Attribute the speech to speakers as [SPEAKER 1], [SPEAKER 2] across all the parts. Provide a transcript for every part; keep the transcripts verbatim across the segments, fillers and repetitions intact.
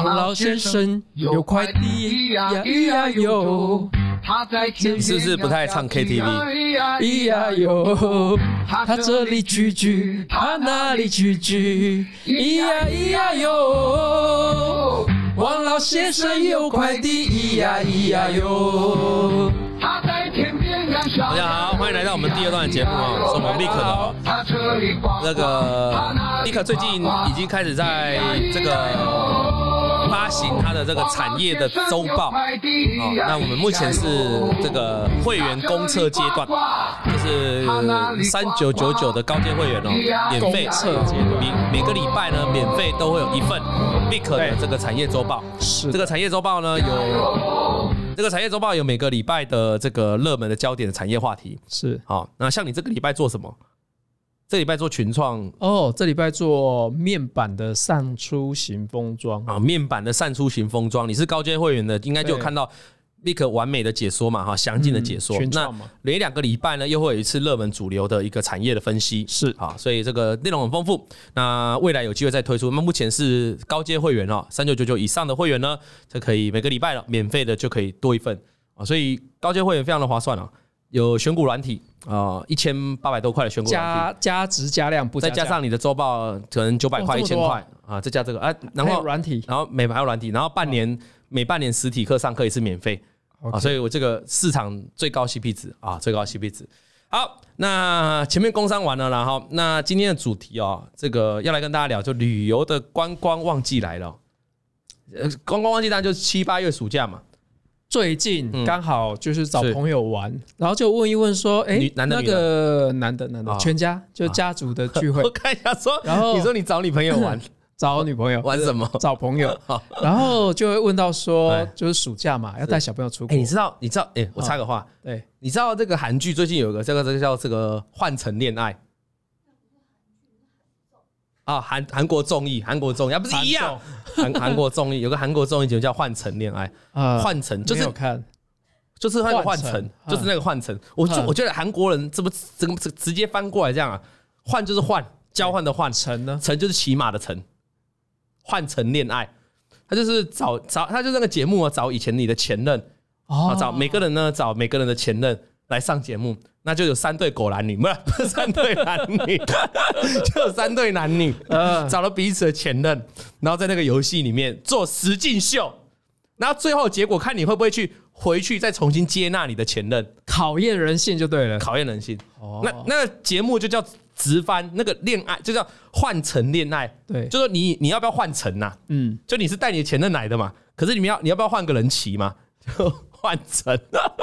[SPEAKER 1] 王老先生有快递，咿呀咿呀哟，他在天
[SPEAKER 2] 是不是不太唱 K T V？
[SPEAKER 1] 咿呀哟，他这里聚聚，他那里聚聚，咿呀咿呀哟，王老先生有快递，咿呀咿呀哟，他在天边养小
[SPEAKER 2] 大家好，欢迎来到我们第二段的节目啊，是我们 Vic 的哦。那个 Vic 最近已经开始在这个发行他的这个产业的周报哦。那我们目前是这个会员公测阶段，就是三九九九的高阶会员哦，免费
[SPEAKER 1] 测阶段，
[SPEAKER 2] 每每个礼拜呢免费都会有一份 Vic 的这个产业周报。是这个产业周报呢有。这个产业周报有每个礼拜的这个热门的焦点的产业话题，
[SPEAKER 1] 是
[SPEAKER 2] 好。那像你这个礼拜做什么？这礼拜做群创
[SPEAKER 1] 哦，这礼拜做面板的散出型封装
[SPEAKER 2] 啊，面板的散出型封装，你是高阶会员的，应该就有看到Vic完美的解说嘛，哈，详尽的解说。
[SPEAKER 1] 嗯、
[SPEAKER 2] 那每两个礼拜呢，又会有一次热门主流的一个产业的分析，
[SPEAKER 1] 是
[SPEAKER 2] 啊，所以这个内容很丰富。那未来有机会再推出。那目前是高阶会员哦，三九九九以上的会员呢，这可以每个礼拜了免费的就可以多一份啊，所以高阶会员非常的划算啊。有选股软体啊，一千八百多块的选股软体，
[SPEAKER 1] 加加值加量不加价，
[SPEAKER 2] 再加上你的周报可能九百块、一千块啊，再加这个啊，然后
[SPEAKER 1] 软体，
[SPEAKER 2] 然后每还有软体，然后半年、哦、每半年实体课上课一次免费。啊，所以我这个市场最高 C P 值啊，最高 C P 值。好，那前面工商完了，然后那今天的主题哦，这个要来跟大家聊，就旅游的观光旺季来了。呃，观光旺季当然就是七八月暑假嘛。
[SPEAKER 1] 最近刚好就是找朋友玩，嗯、然后就问一问说，哎、欸，那个男的男的、哦、全家就家族的聚会。
[SPEAKER 2] 我看一下说，
[SPEAKER 1] 然后
[SPEAKER 2] 你说你找女朋友玩。
[SPEAKER 1] 找女朋友
[SPEAKER 2] 玩什么？
[SPEAKER 1] 找朋友，然后就会问到说，就是暑假嘛，要带小朋友出国。
[SPEAKER 2] 哎、欸，你知道？你知道？哎、欸，我插个话，
[SPEAKER 1] 对，
[SPEAKER 2] 你知道这个韩剧最近有一个这个这个叫这个换乘恋爱啊，韩韩国综艺，韩国综艺啊，不是一样？韩韩国综艺有个韩国综艺节目叫换乘恋爱，啊，换乘就是
[SPEAKER 1] 看，
[SPEAKER 2] 就是那个换乘，就是那个换乘。我就我觉得韩国人这不这个直接翻过来这样啊，换就是换，交换的换，
[SPEAKER 1] 乘呢？
[SPEAKER 2] 乘就是骑马的乘。换乘恋爱，他就是找找，他就是那个节目啊，找以前你的前任，哦，找每个人呢，找每个人的前任来上节目，那就有三对狗男女，不是不是三对男女，就有三对男女，呃，找了彼此的前任，然后在那个游戏里面做实境秀，然后最后结果看你会不会去回去再重新接纳你的前任，
[SPEAKER 1] 考验人性就对了，
[SPEAKER 2] 考验人性。哦，那那个节目就叫。直翻那个恋爱就叫换乘恋爱，对，就说你你要不要换乘呐？嗯，就你是带你的前任来的嘛，可是你们要你要不要换个人骑嘛？就换乘，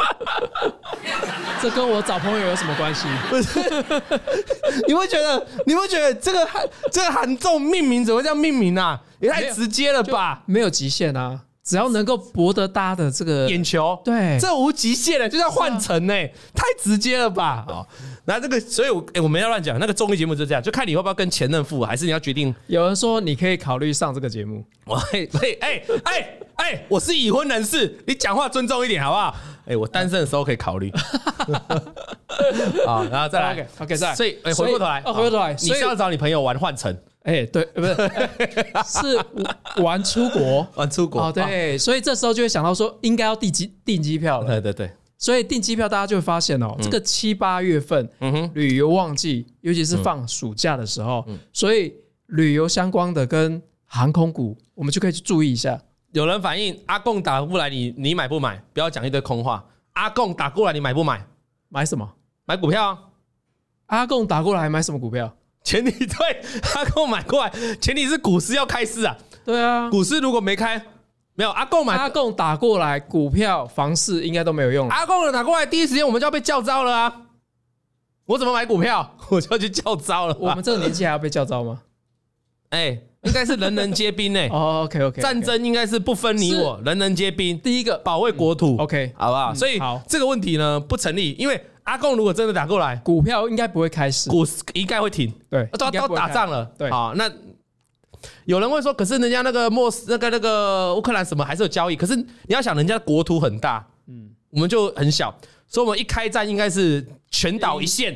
[SPEAKER 1] 这跟我找朋友有什么关系？
[SPEAKER 2] 不是，你会觉得你会觉得这个韩这个韩综命名怎么会这样命名啊？也太直接了吧？
[SPEAKER 1] 没有极限啊。只要能够博得大家的这个
[SPEAKER 2] 眼球，
[SPEAKER 1] 对，
[SPEAKER 2] 这无极限了，就叫换乘呢，太直接了吧？哦，那这个，所以我，欸、我们要乱讲，那个综艺节目就这样，就看你要不要跟前任复合，还是你要决定。
[SPEAKER 1] 有人说你可以考虑上这个节目，
[SPEAKER 2] 喂喂，哎哎哎，我是已婚人士，你讲话尊重一点好不好？哎、欸，我单身的时候可以考虑。好，然后再来
[SPEAKER 1] ，OK OK， 再来，
[SPEAKER 2] 所以，哎、欸，回过头来，
[SPEAKER 1] 哦，回过头来，
[SPEAKER 2] 你是要找你朋友玩换乘。
[SPEAKER 1] 哎、欸，对，不是，是玩出国，
[SPEAKER 2] 玩出国。
[SPEAKER 1] 哦，对，所以这时候就会想到说，应该要订机订机票了。
[SPEAKER 2] 对对对。
[SPEAKER 1] 所以订机票，大家就会发现哦，嗯、这个七八月份，嗯哼，旅游旺季，尤其是放暑假的时候，嗯、所以旅游相关的跟航空股，我们就可以去注意一下。
[SPEAKER 2] 有人反映阿贡打过来，你你买不买？不要讲一堆空话。阿贡打过来，你买不买？
[SPEAKER 1] 买什么？
[SPEAKER 2] 买股票啊。
[SPEAKER 1] 阿贡打过来买什么股票？
[SPEAKER 2] 前提对，阿贡买过来，前提是股市要开市啊。
[SPEAKER 1] 对啊，
[SPEAKER 2] 股市如果没开，没有阿贡买，
[SPEAKER 1] 阿贡打过来，股票、房市应该都没有用了。
[SPEAKER 2] 阿贡打过来，第一时间我们就要被叫招了啊！我怎么买股票，我就要去叫招了。
[SPEAKER 1] 我们这个年纪还要被叫招吗？
[SPEAKER 2] 哎、欸，应该是人人皆兵哎、欸。
[SPEAKER 1] 哦 ，OK OK，
[SPEAKER 2] 战争应该是不分你我，人人皆兵。第一个保卫国土、嗯、，OK， 好不好？嗯、所以好这个问题呢不成立，因为。阿贡如果真的打过来，
[SPEAKER 1] 股票应该不会开始，
[SPEAKER 2] 股市应该会停。
[SPEAKER 1] 对，
[SPEAKER 2] 都都打仗了。
[SPEAKER 1] 对，
[SPEAKER 2] 好，那有人会说，可是人家那个莫斯那个那个乌克兰什么还是有交易，可是你要想，人家国土很大，嗯，我们就很小，所以我们一开战应该是全岛一线，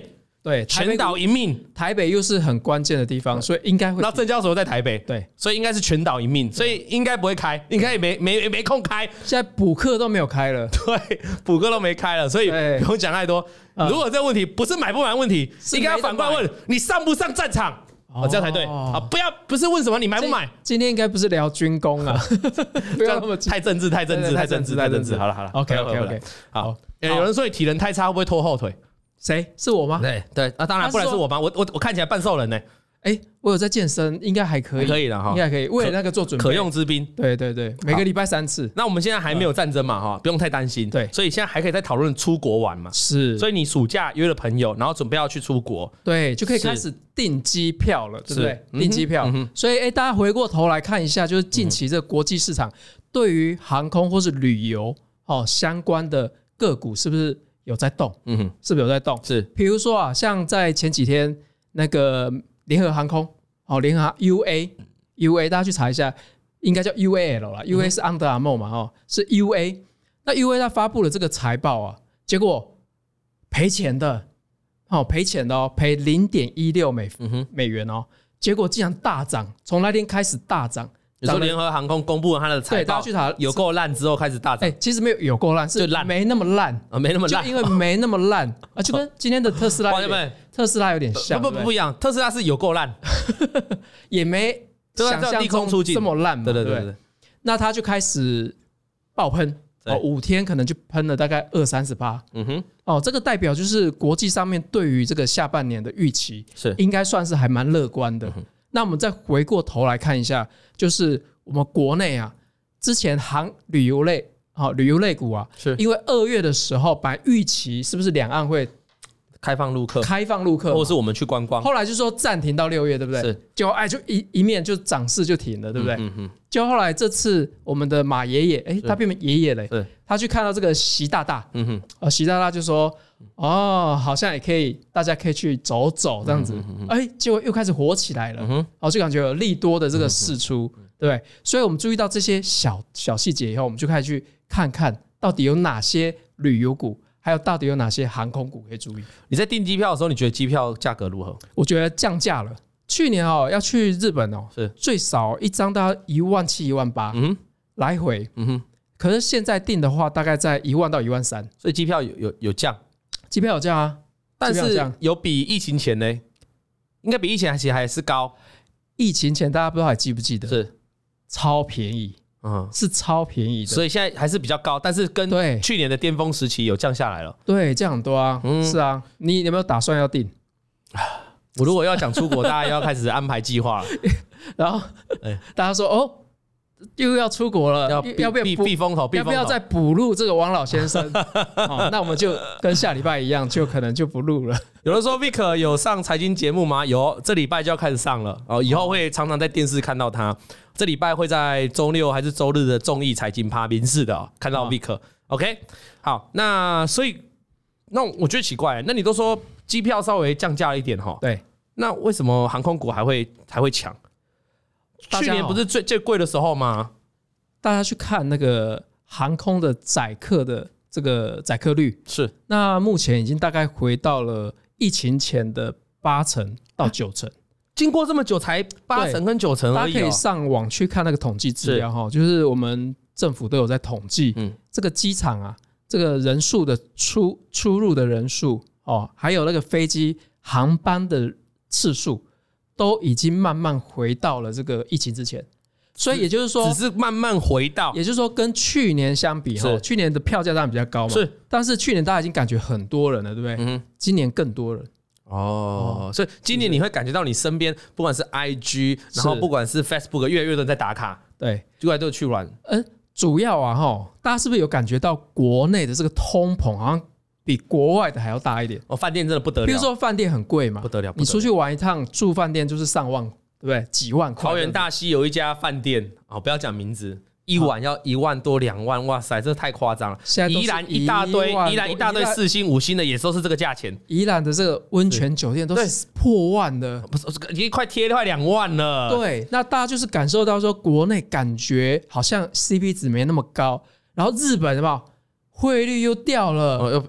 [SPEAKER 1] 对，
[SPEAKER 2] 全岛一命，
[SPEAKER 1] 台北又是很关键的地方，所以应该会。
[SPEAKER 2] 那证交所在台北，
[SPEAKER 1] 对，
[SPEAKER 2] 所以应该是全岛一命，所以应该不会开，应该也没没没空开。
[SPEAKER 1] 现在补课都没有开了，
[SPEAKER 2] 对，补课都没开了，所以不用讲太多。如果这个问题不是买不买问题，应该要反过来问你上不上战场。哦，这样才对啊！不要不是问什么你买不买，
[SPEAKER 1] 今天应该不是聊军工啊，不要那么
[SPEAKER 2] 太政治，太政治，太政治，太政治。好了好了
[SPEAKER 1] ，OK OK OK，
[SPEAKER 2] 好。有人说你体能太差，会不会拖后腿？
[SPEAKER 1] 谁是我吗？
[SPEAKER 2] 对对啊，当然不然是我吗？我我我看起来半兽人呢。
[SPEAKER 1] 哎，我有在健身，应该还可以，
[SPEAKER 2] 可以的哈，
[SPEAKER 1] 应该可以，为了那个做准备，
[SPEAKER 2] 可用之兵。
[SPEAKER 1] 对对对，每个礼拜三次。
[SPEAKER 2] 那我们现在还没有战争嘛哈，不用太担心。
[SPEAKER 1] 对，
[SPEAKER 2] 所以现在还可以再讨论出国玩嘛。
[SPEAKER 1] 是，
[SPEAKER 2] 所以你暑假约了朋友，然后准备要去出国，
[SPEAKER 1] 对，就可以开始订机票了，对不对？订机票。所以哎，大家回过头来看一下，就是近期这个国际市场对于航空或是旅游哦相关的个股是不是有在动？嗯哼，是不是有在动？
[SPEAKER 2] 是，
[SPEAKER 1] 比如说啊，像在前几天那个联合航空。哦，联合 U A U A， 大家去查一下，应该叫 U A L 啦。U A 是 Under Armour 嘛，哦，是 U A。那 U A 它发布了这个财报啊，结果赔钱的，哦，赔钱的哦，赔零点一六美美元哦，结果竟然大涨，从那天开始大涨。
[SPEAKER 2] 你说联合航空公布了它的财报，
[SPEAKER 1] 对，大家去查，
[SPEAKER 2] 有够烂之后开始大涨。
[SPEAKER 1] 哎，其实没有有够烂，是没那么烂
[SPEAKER 2] 啊，没那么烂，
[SPEAKER 1] 就因为没那么烂啊，就跟今天的特斯拉有点，特斯拉有点像，
[SPEAKER 2] 不不不一样，特斯拉是有够烂，
[SPEAKER 1] 也没想象中这么烂嘛，
[SPEAKER 2] 对对对对。
[SPEAKER 1] 那他就开始爆喷，哦，五天可能就喷了大概二三十趴，嗯哼，哦，这个代表就是国际上面对于这个下半年的预期是应该算是还蛮乐观的。那我们再回过头来看一下，就是我们国内啊，之前航旅游类，好、哦、旅游类股啊，是因为二月的时候，本来预期是不是两岸会
[SPEAKER 2] 开放陆客，
[SPEAKER 1] 开放陆客，
[SPEAKER 2] 或者是我们去观光，
[SPEAKER 1] 后来就说暂停到六月，对不对？是，结果哎，就一一面就涨势就停了，对不对？嗯嗯。就后来这次我们的马爷爷，哎，他变成爷爷了，他去看到这个习大大，嗯哼，哦，习大大就说，哦，好像也可以，大家可以去走走这样子，哎，结果又开始火起来了，嗯哦，就感觉有利多的这个释出，对不对？所以我们注意到这些小小细节以后，我们就开始去看看到底有哪些旅游股。还有到底有哪些航空股可以注意？你
[SPEAKER 2] 在订机票的时候，你觉得机票价格如何？
[SPEAKER 1] 我觉得降价了。去年哦，要去日本哦，是最少一张大概一万七、一万八，嗯，来回，嗯哼。可是现在订的话，大概在一万到一万三，
[SPEAKER 2] 所以机票有有有降，
[SPEAKER 1] 机票有降啊，
[SPEAKER 2] 但是有比疫情前呢，应该比疫情还其实还是高。
[SPEAKER 1] 疫情前大家不知道还记不记得？是超便宜。嗯，是超便宜的，
[SPEAKER 2] 所以现在还是比较高，但是跟去年的巅峰时期有降下来了。
[SPEAKER 1] 对，降很多啊。嗯，是啊，你有没有打算要订？
[SPEAKER 2] 我如果要讲出国，大家要开始安排计划了。
[SPEAKER 1] 然后，大家说哦，又要出国了，
[SPEAKER 2] 要要不要避风头？
[SPEAKER 1] 要不要再补录这个王老先生？哦，那我们就跟下礼拜一样，就可能就不录了。
[SPEAKER 2] 有人说 Vic 有上财经节目吗？有，这礼拜就要开始上了哦，以后会常常在电视看到他。这礼拜会在周六还是周日的综艺财经趴民视的、哦、看到 Vic。OK， 好，那所以那我觉得奇怪，那你都说机票稍微降价了一点哈，
[SPEAKER 1] 对，
[SPEAKER 2] 那为什么航空股还会还会强？去年不是最最贵的时候吗？
[SPEAKER 1] 大家去看那个航空的载客的这个载客率
[SPEAKER 2] 是，
[SPEAKER 1] 那目前已经大概回到了疫情前的八成到九成。啊，
[SPEAKER 2] 经过这么久才八成跟九成而已、哦，
[SPEAKER 1] 大家可以上网去看那个统计资料哈，就是我们政府都有在统计，嗯，这个机场啊，这个人数的出出入的人数哦，还有那个飞机航班的次数，都已经慢慢回到了这个疫情之前，所以也就是说，
[SPEAKER 2] 只是慢慢回到，
[SPEAKER 1] 也就是说跟去年相比哈，去年的票价当然比较高嘛，是，但是去年大家已经感觉很多人了，对不对？嗯，今年更多人。
[SPEAKER 2] 哦，所以今年你会感觉到你身边不管是 I G， 然后不管是 Facebook， 越来越多人在打卡，
[SPEAKER 1] 对，
[SPEAKER 2] 越来越多去玩。
[SPEAKER 1] 嗯，主要啊哈，大家是不是有感觉到国内的这个通膨好像比国外的还要大一点？
[SPEAKER 2] 哦，饭店真的不得了。
[SPEAKER 1] 比如说饭店很贵嘛，
[SPEAKER 2] 不得了，
[SPEAKER 1] 你出去玩一趟住饭店就是上万，对不对？几万块。
[SPEAKER 2] 桃园大溪有一家饭店，哦，不要讲名字。一晚要一万多两万，哇塞，这太夸张了！宜兰一大堆，宜兰一大堆四星五星的也都是这个价钱。
[SPEAKER 1] 宜兰的这个温泉酒店都是破万的，
[SPEAKER 2] 不是已经快贴快两万了。
[SPEAKER 1] 对，那大家就是感受到说，国内感觉好像 C P 值没那么高，然后日本什么汇率又掉了，哦哦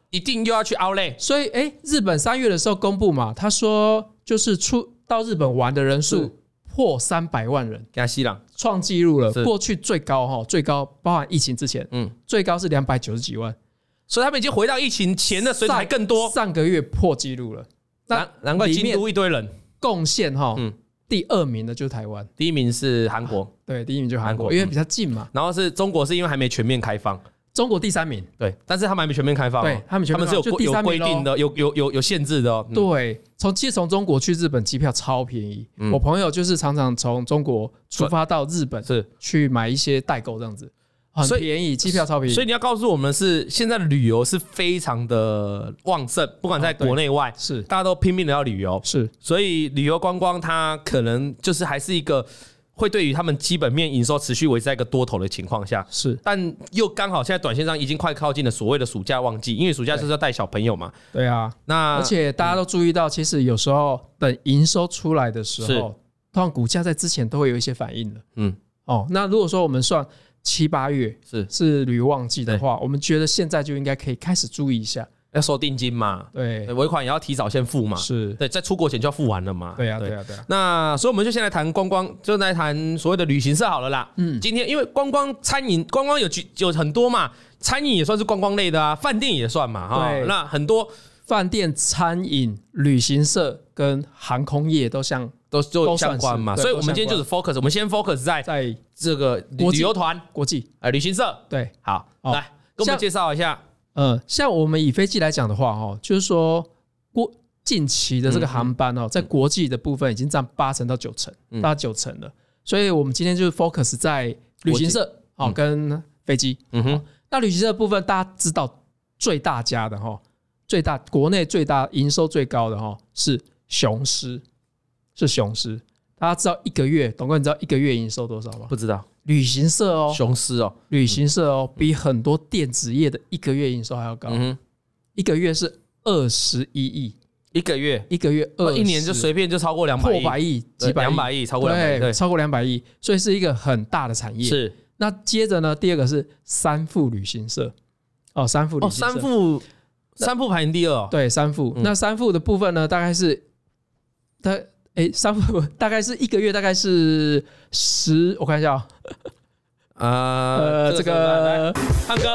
[SPEAKER 2] 一定又要去 outlet。
[SPEAKER 1] 所以哎，日本三月的时候公布嘛，他说就是出到日本玩的人数破三百万人，
[SPEAKER 2] 给他吸朗
[SPEAKER 1] 创纪录了。过去最高哈，最高包含疫情之前，嗯，最高是两百九十几万，
[SPEAKER 2] 所以他们已经回到疫情前的水准还更多。
[SPEAKER 1] 上个月破纪录了，
[SPEAKER 2] 那难怪京都一堆人
[SPEAKER 1] 贡献哈，嗯。第二名的就是台湾，
[SPEAKER 2] 第一名是韩国，
[SPEAKER 1] 对，第一名就是韩国，因为比较近嘛。
[SPEAKER 2] 然后是中国，是因为还没全面开放。
[SPEAKER 1] 中国第三名，
[SPEAKER 2] 对，但是他们还没全面开放，
[SPEAKER 1] 对，他们全面
[SPEAKER 2] 他们是有有规定的，有有有有限制的哦。
[SPEAKER 1] 对，从其实从中国去日本机票超便宜，我朋友就是常常从中国出发到日本，是去买一些代购这样子。很便宜，机票超便宜。
[SPEAKER 2] 所以你要告诉我们是，现在的旅游是非常的旺盛，不管在国内外，
[SPEAKER 1] 是
[SPEAKER 2] 大家都拼命的要旅游，
[SPEAKER 1] 是。
[SPEAKER 2] 所以旅游观光它可能就是还是一个会对于他们基本面营收持续维持在一个多头的情况下，
[SPEAKER 1] 是。
[SPEAKER 2] 但又刚好现在短线上已经快靠近了所谓的暑假旺季，因为暑假就是要带小朋友嘛。
[SPEAKER 1] 对啊，
[SPEAKER 2] 那
[SPEAKER 1] 而且大家都注意到，其实有时候等营收出来的时候，通常股价在之前都会有一些反应的。嗯，哦，那如果说我们算七八月是是旅游旺季的话，我们觉得现在就应该可以开始注意一下，
[SPEAKER 2] 要收定金嘛，对，尾款也要提早先付嘛，
[SPEAKER 1] 是
[SPEAKER 2] 对，在出国前就要付完了嘛，
[SPEAKER 1] 对啊，对啊，对啊。
[SPEAKER 2] 那所以我们就先来谈观光，就来谈所谓的旅行社好了啦。嗯，今天因为观光餐饮，观光有有很多嘛，餐饮也算是观光类的啊，饭店也算嘛，哈，那很多
[SPEAKER 1] 饭店、餐饮、旅行社跟航空业都像。
[SPEAKER 2] 都就相关嘛，所以我们今天就是 focus， 我们先 focus 在在这个旅游团、
[SPEAKER 1] 国际
[SPEAKER 2] 呃旅行社。
[SPEAKER 1] 对，
[SPEAKER 2] 好，来跟我们介绍一下。
[SPEAKER 1] 呃，像我们以飞机来讲的话，哈，就是说过近期的这个航班哦，在国际的部分已经占八成到九成，到九成了。所以我们今天就是 focus 在旅行社哦跟飞机。嗯哼，那旅行社的部分大家知道最大家的哈，最大国内最大营收最高的哈是雄狮。是雄狮，大家知道一个月，董哥你知道一个月营收多少吗？
[SPEAKER 2] 不知道。
[SPEAKER 1] 旅行社哦，
[SPEAKER 2] 雄狮哦，
[SPEAKER 1] 旅行社哦，比很多电子业的一个月营收还要高。嗯、一个月是二十一亿，
[SPEAKER 2] 一个月，
[SPEAKER 1] 一个月二，
[SPEAKER 2] 一年就随便就超过两百亿，
[SPEAKER 1] 破百亿，几百亿，
[SPEAKER 2] 两百亿，超过两百亿，
[SPEAKER 1] 对，超过两百亿，所以是一个很大的产业。
[SPEAKER 2] 是。
[SPEAKER 1] 那接着呢，第二个是三富旅行社，哦，三富旅行社，
[SPEAKER 2] 哦，三富，三富排名第二哦，
[SPEAKER 1] 对，三富。嗯、那三富的部分呢，大概是，它。哎，三富大概是一个月，大概是十，我看一下啊、哦，呃，这个
[SPEAKER 2] 唱歌。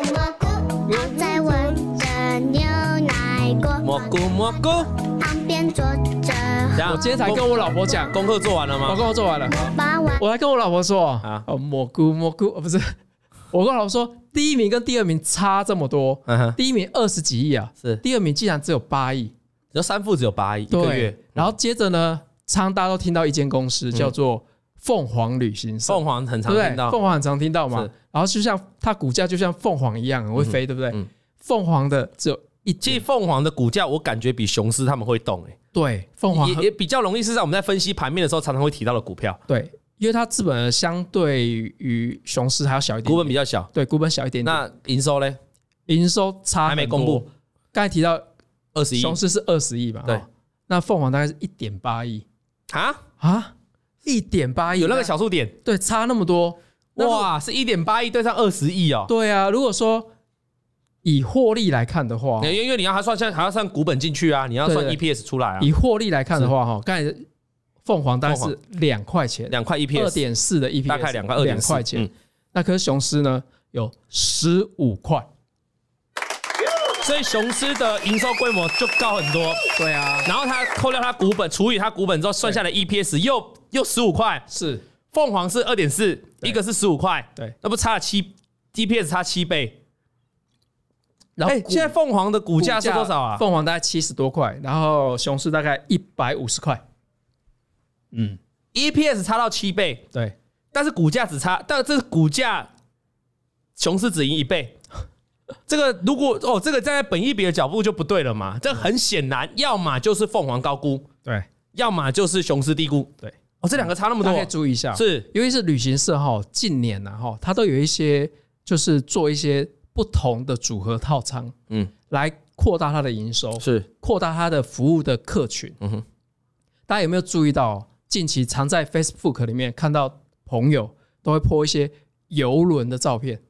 [SPEAKER 2] 蘑菇蘑菇，
[SPEAKER 1] 旁边坐着。我今天才跟我老婆讲，
[SPEAKER 2] 功课做完了吗？
[SPEAKER 1] 我功课做完了，我还跟我老婆说啊，哦，蘑菇蘑菇，哦，不是，我跟我老婆说，第一名跟第二名差这么多，嗯、第一名二十几亿啊，是，第二名竟然只有八亿。
[SPEAKER 2] 只有三富只有八亿一个月，
[SPEAKER 1] 然后接着呢，常大家都听到一间公司叫做凤凰旅行社，
[SPEAKER 2] 凤凰很常听到，
[SPEAKER 1] 凤凰很常听到嘛。然后就像它股价就像凤凰一样很会飞，对不对？凤凰的只有一，
[SPEAKER 2] 其实凤凰的股价我感觉比雄狮他们会动，哎，
[SPEAKER 1] 对，凤凰
[SPEAKER 2] 也也比较容易是在我们在分析盘面的时候常常会提到的股票，
[SPEAKER 1] 对，因为它资本相对于雄狮还要小一点，
[SPEAKER 2] 股本比较小，
[SPEAKER 1] 对，股本小一点点。
[SPEAKER 2] 那营收呢？
[SPEAKER 1] 营收差
[SPEAKER 2] 还没公布，
[SPEAKER 1] 刚才提到。
[SPEAKER 2] 二十亿，
[SPEAKER 1] 雄狮是二十亿嘛？对，那凤凰大概是一点八亿
[SPEAKER 2] 啊
[SPEAKER 1] 啊，一点八亿，
[SPEAKER 2] 有那个小数点，
[SPEAKER 1] 对，差那么多，
[SPEAKER 2] 哇，是一点八亿对上二十亿哦。
[SPEAKER 1] 对啊，如果说以获利来看的话，
[SPEAKER 2] 因为你要还算还要算股本进去啊，你要算 E P S 出来啊。
[SPEAKER 1] 以获利来看的话，哈，刚才凤凰大概是两块钱，
[SPEAKER 2] 两块 E P S，
[SPEAKER 1] 二点四的 E P S，
[SPEAKER 2] 大概两块二点四
[SPEAKER 1] 块钱。那可是雄狮呢，有十五块。
[SPEAKER 2] 所以雄狮的营收规模就高很多，
[SPEAKER 1] 对啊。
[SPEAKER 2] 然后它扣掉它股本，除以它股本之后算下来 E P S 又又十五块，
[SPEAKER 1] 是。
[SPEAKER 2] 凤凰是二点四，一个是十五块，
[SPEAKER 1] 对，
[SPEAKER 2] 那不差了七 E P S 差七倍。然后现在凤凰的股价是多少啊？
[SPEAKER 1] 凤凰大概七十多块，然后雄狮大概一百五十块。
[SPEAKER 2] 嗯 ，E P S 差到七倍，
[SPEAKER 1] 对，
[SPEAKER 2] 但是股价只差，但这股价雄狮只赢一倍。这个如果哦，这个站在本益比的角度就不对了嘛？这很显然，要么就是凤凰高估，
[SPEAKER 1] 对，
[SPEAKER 2] 要么就是雄狮低估，
[SPEAKER 1] 对。
[SPEAKER 2] 哦，这两个差那么多，
[SPEAKER 1] 大家可以注意一下。
[SPEAKER 2] 是，
[SPEAKER 1] 尤其是旅行社哈，近年呐哈，它都有一些就是做一些不同的组合套餐，嗯，来扩大它的营收，
[SPEAKER 2] 是
[SPEAKER 1] 扩大它的服务的客群。嗯哼，大家有没有注意到，近期常在 Facebook 里面看到朋友都会po一些邮轮的照片？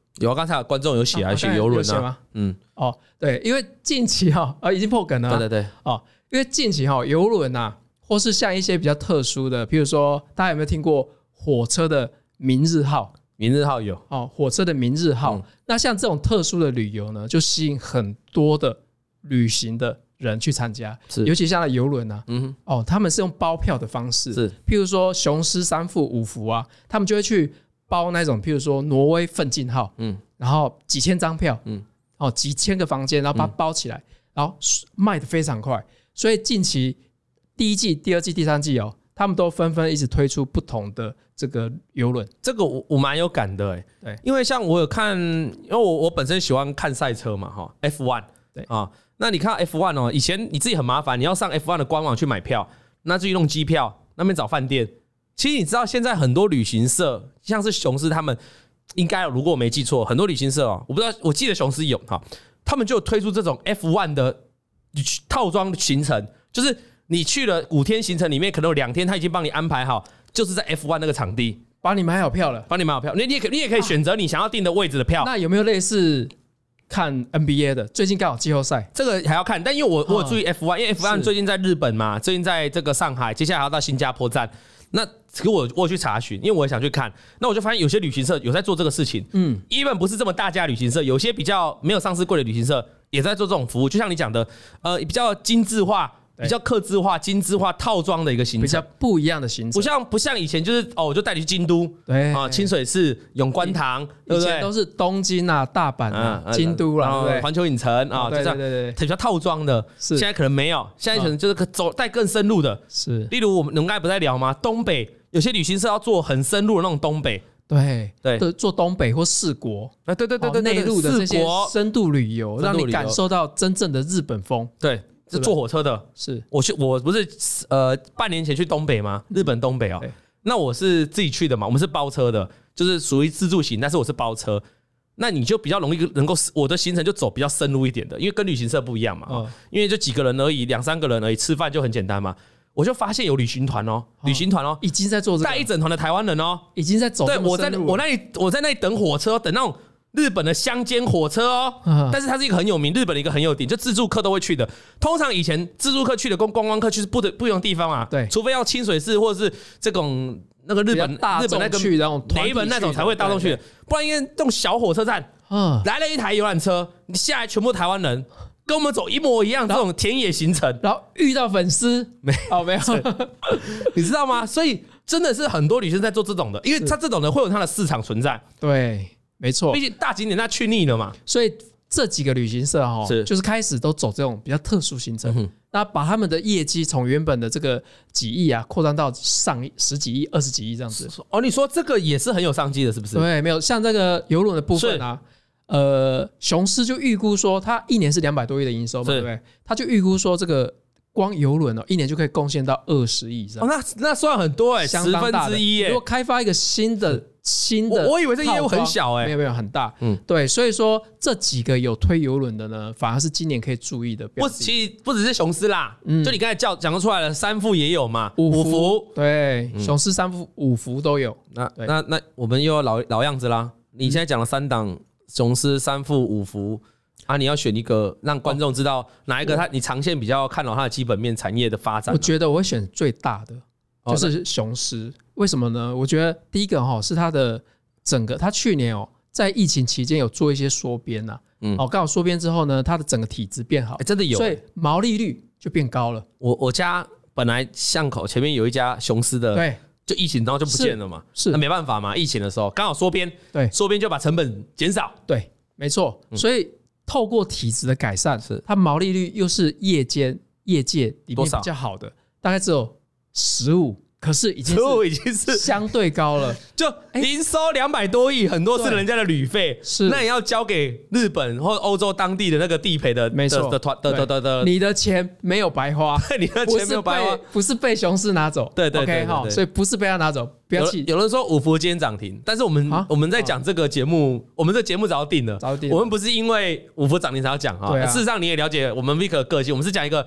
[SPEAKER 2] 有啊，刚才观众有写啊，写游轮啊，嗯，
[SPEAKER 1] 哦，对，因为近期哈、哦，啊，已经破梗了、啊，
[SPEAKER 2] 对对对，
[SPEAKER 1] 哦，因为近期哈、哦，游轮啊，或是像一些比较特殊的，譬如说，大家有没有听过火车的明日号？
[SPEAKER 2] 明日号有
[SPEAKER 1] 哦，火车的明日号、嗯，那像这种特殊的旅游呢，就吸引很多的旅行的人去参加，尤其像游轮啊，嗯，哦，他们是用包票的方式，
[SPEAKER 2] 是，
[SPEAKER 1] 譬如说雄狮三副五福啊，他们就会去包那种，譬如说挪威奋进号，嗯，然后几千张票，嗯，哦，几千个房间，然后把它包起来，嗯、然后卖得非常快，所以近期第一季、第二季、第三季哦，他们都纷纷一直推出不同的这个游轮，
[SPEAKER 2] 这个我我蛮有感的哎，对，因为像我有看，因为我我本身喜欢看赛车嘛，哈 ，F 一， 对啊。那你看 F 一 哦，以前你自己很麻烦，你要上 F 一 的官网去买票，那至于弄机票，那边找饭店。其实你知道现在很多旅行社，像是雄狮他们，应该如果我没记错，很多旅行社哦，我不知道，我记得雄狮有哈，他们就有推出这种 F 一 的套装行程，就是你去了五天行程里面，可能有两天他已经帮你安排好，就是在 F 一 那个场地，
[SPEAKER 1] 帮你买好票了，
[SPEAKER 2] 帮你买好票，你你也可你也可以选择你想要订的位置的票。
[SPEAKER 1] 那有没有类似？看 N B A 的，最近刚好季后赛，
[SPEAKER 2] 这个还要看，但因为我我有注意 F 一， 因为 F 一 最近在日本嘛，最近在这个上海，接下来还要到新加坡站。那其实我我有去查询，因为我也想去看，那我就发现有些旅行社有在做这个事情，嗯 ，even 不是这么大家旅行社，有些比较没有上市柜的旅行社也在做这种服务，就像你讲的，呃，比较精致化。比较客制化、精致化套装的一个行程，
[SPEAKER 1] 比较不一样的行程，
[SPEAKER 2] 不像不像以前就是哦，我就带你去京都，对啊，清水寺、永观堂，
[SPEAKER 1] 以前都是东京啊、大阪啊、嗯、京都啦，对不对？
[SPEAKER 2] 环球影城啊，就这样，对对对，比较套装的，
[SPEAKER 1] 是
[SPEAKER 2] 现在可能没有，现在可能就是走带更深入的，
[SPEAKER 1] 是。
[SPEAKER 2] 例如我们我们刚才不在聊吗？东北有些旅行社要做很深入的那种东北。
[SPEAKER 1] 对对，做东北或四国
[SPEAKER 2] 啊，对对对对，
[SPEAKER 1] 内陆的这些深度旅游，让你感受到真正的日本风。
[SPEAKER 2] 对。是坐火车的，
[SPEAKER 1] 是
[SPEAKER 2] 我去，我不是呃半年前去东北吗？日本东北哦，那我是自己去的嘛，我们是包车的，就是属于自助型，但是我是包车，那你就比较容易能够我的行程就走比较深入一点的，因为跟旅行社不一样嘛，哦、因为就几个人而已，两三个人而已，吃饭就很简单嘛。我就发现有旅行团哦，旅行团哦，
[SPEAKER 1] 已经在做这个，
[SPEAKER 2] 带一整团的台湾人哦，
[SPEAKER 1] 已经在走这么深入。
[SPEAKER 2] 对，我在我那里我在那里等火车，等那种。日本的乡间火车哦，但是它是一个很有名，日本的一个很有名，就自助客都会去的。通常以前自助客去的跟观光客去是不得不一样的地方啊，对，除非要清水寺或者是这种那个日本日本那个雷门那种才会大众去的，不然因为这种小火车站，嗯，来了一台游览车，你下来全部台湾人。跟我们走一模一样这种田野行程，
[SPEAKER 1] 然后遇到粉丝
[SPEAKER 2] 没
[SPEAKER 1] 哦没有，
[SPEAKER 2] 你知道吗？所以真的是很多旅行在做这种的，因为他这种的会有它的市场存在，
[SPEAKER 1] 对。没错，
[SPEAKER 2] 毕竟大景点他去腻了嘛，
[SPEAKER 1] 所以这几个旅行社哈、哦，是就是开始都走这种比较特殊行程，嗯、那把他们的业绩从原本的这个几亿啊，扩张到上十几亿、二十几亿这样子。
[SPEAKER 2] 哦，你说这个也是很有商机的，是不是？
[SPEAKER 1] 对，没有像这个邮轮的部分啊，呃，雄狮就预估说，他一年是两百多亿的营收嘛，对不对？他就预估说这个。光邮轮哦，一年就可以贡献到二十亿以上。
[SPEAKER 2] 哦，那那算很多哎、欸，十分之一耶。
[SPEAKER 1] 如果开发一个新的新的，
[SPEAKER 2] 我我以为这业务很小哎、欸，
[SPEAKER 1] 没有没有很大。嗯，对，所以说这几个有推邮轮的呢，反而是今年可以注意的。
[SPEAKER 2] 不，其实不只是雄狮啦，嗯，就你刚才叫讲出来了，三副也有嘛，
[SPEAKER 1] 五福对，嗯、雄狮三副五福都有。
[SPEAKER 2] 那那那我们又要老老样子啦。你现在讲了三档雄狮、三副、五福。啊，你要选一个让观众知道哪一个他你长线比较看好它的基本面产业的发展。
[SPEAKER 1] 我觉得我会选最大的，就是雄狮。为什么呢？我觉得第一个哈是它的整个，它去年哦在疫情期间有做一些缩编呐，嗯，哦刚好缩编之后呢，它的整个体质变好，
[SPEAKER 2] 真的有，
[SPEAKER 1] 所以毛利率就变高了。
[SPEAKER 2] 我我家本来巷口前面有一家雄狮的，对，就疫情然后就不见了嘛，是那没办法嘛，疫情的时候刚好缩编，对，缩编就把成本减少，
[SPEAKER 1] 对，没错，所以。透过体质的改善，是它毛利率又是业间业界里面比较好的，大概只有十五，可是已经是
[SPEAKER 2] 已经是
[SPEAKER 1] 相对高了。
[SPEAKER 2] 就营收两百多亿，很多是人家的旅费，是那也要交给日本或欧洲当地的那个地陪的，
[SPEAKER 1] 没错
[SPEAKER 2] 的团的的的的，
[SPEAKER 1] 你的钱没有白花，
[SPEAKER 2] 你的钱没有白花，
[SPEAKER 1] 不是被雄狮拿走，
[SPEAKER 2] 对对对
[SPEAKER 1] ，OK 所以不是被他拿走。不要气。
[SPEAKER 2] 有人说五福今天涨停，但是我们、啊、我们在讲这个节目，我们这节目早就定了，早定了。我们不是因为五福涨停才要讲哈、啊。事实上你也了解我们 Vic 的个性，我们是讲一个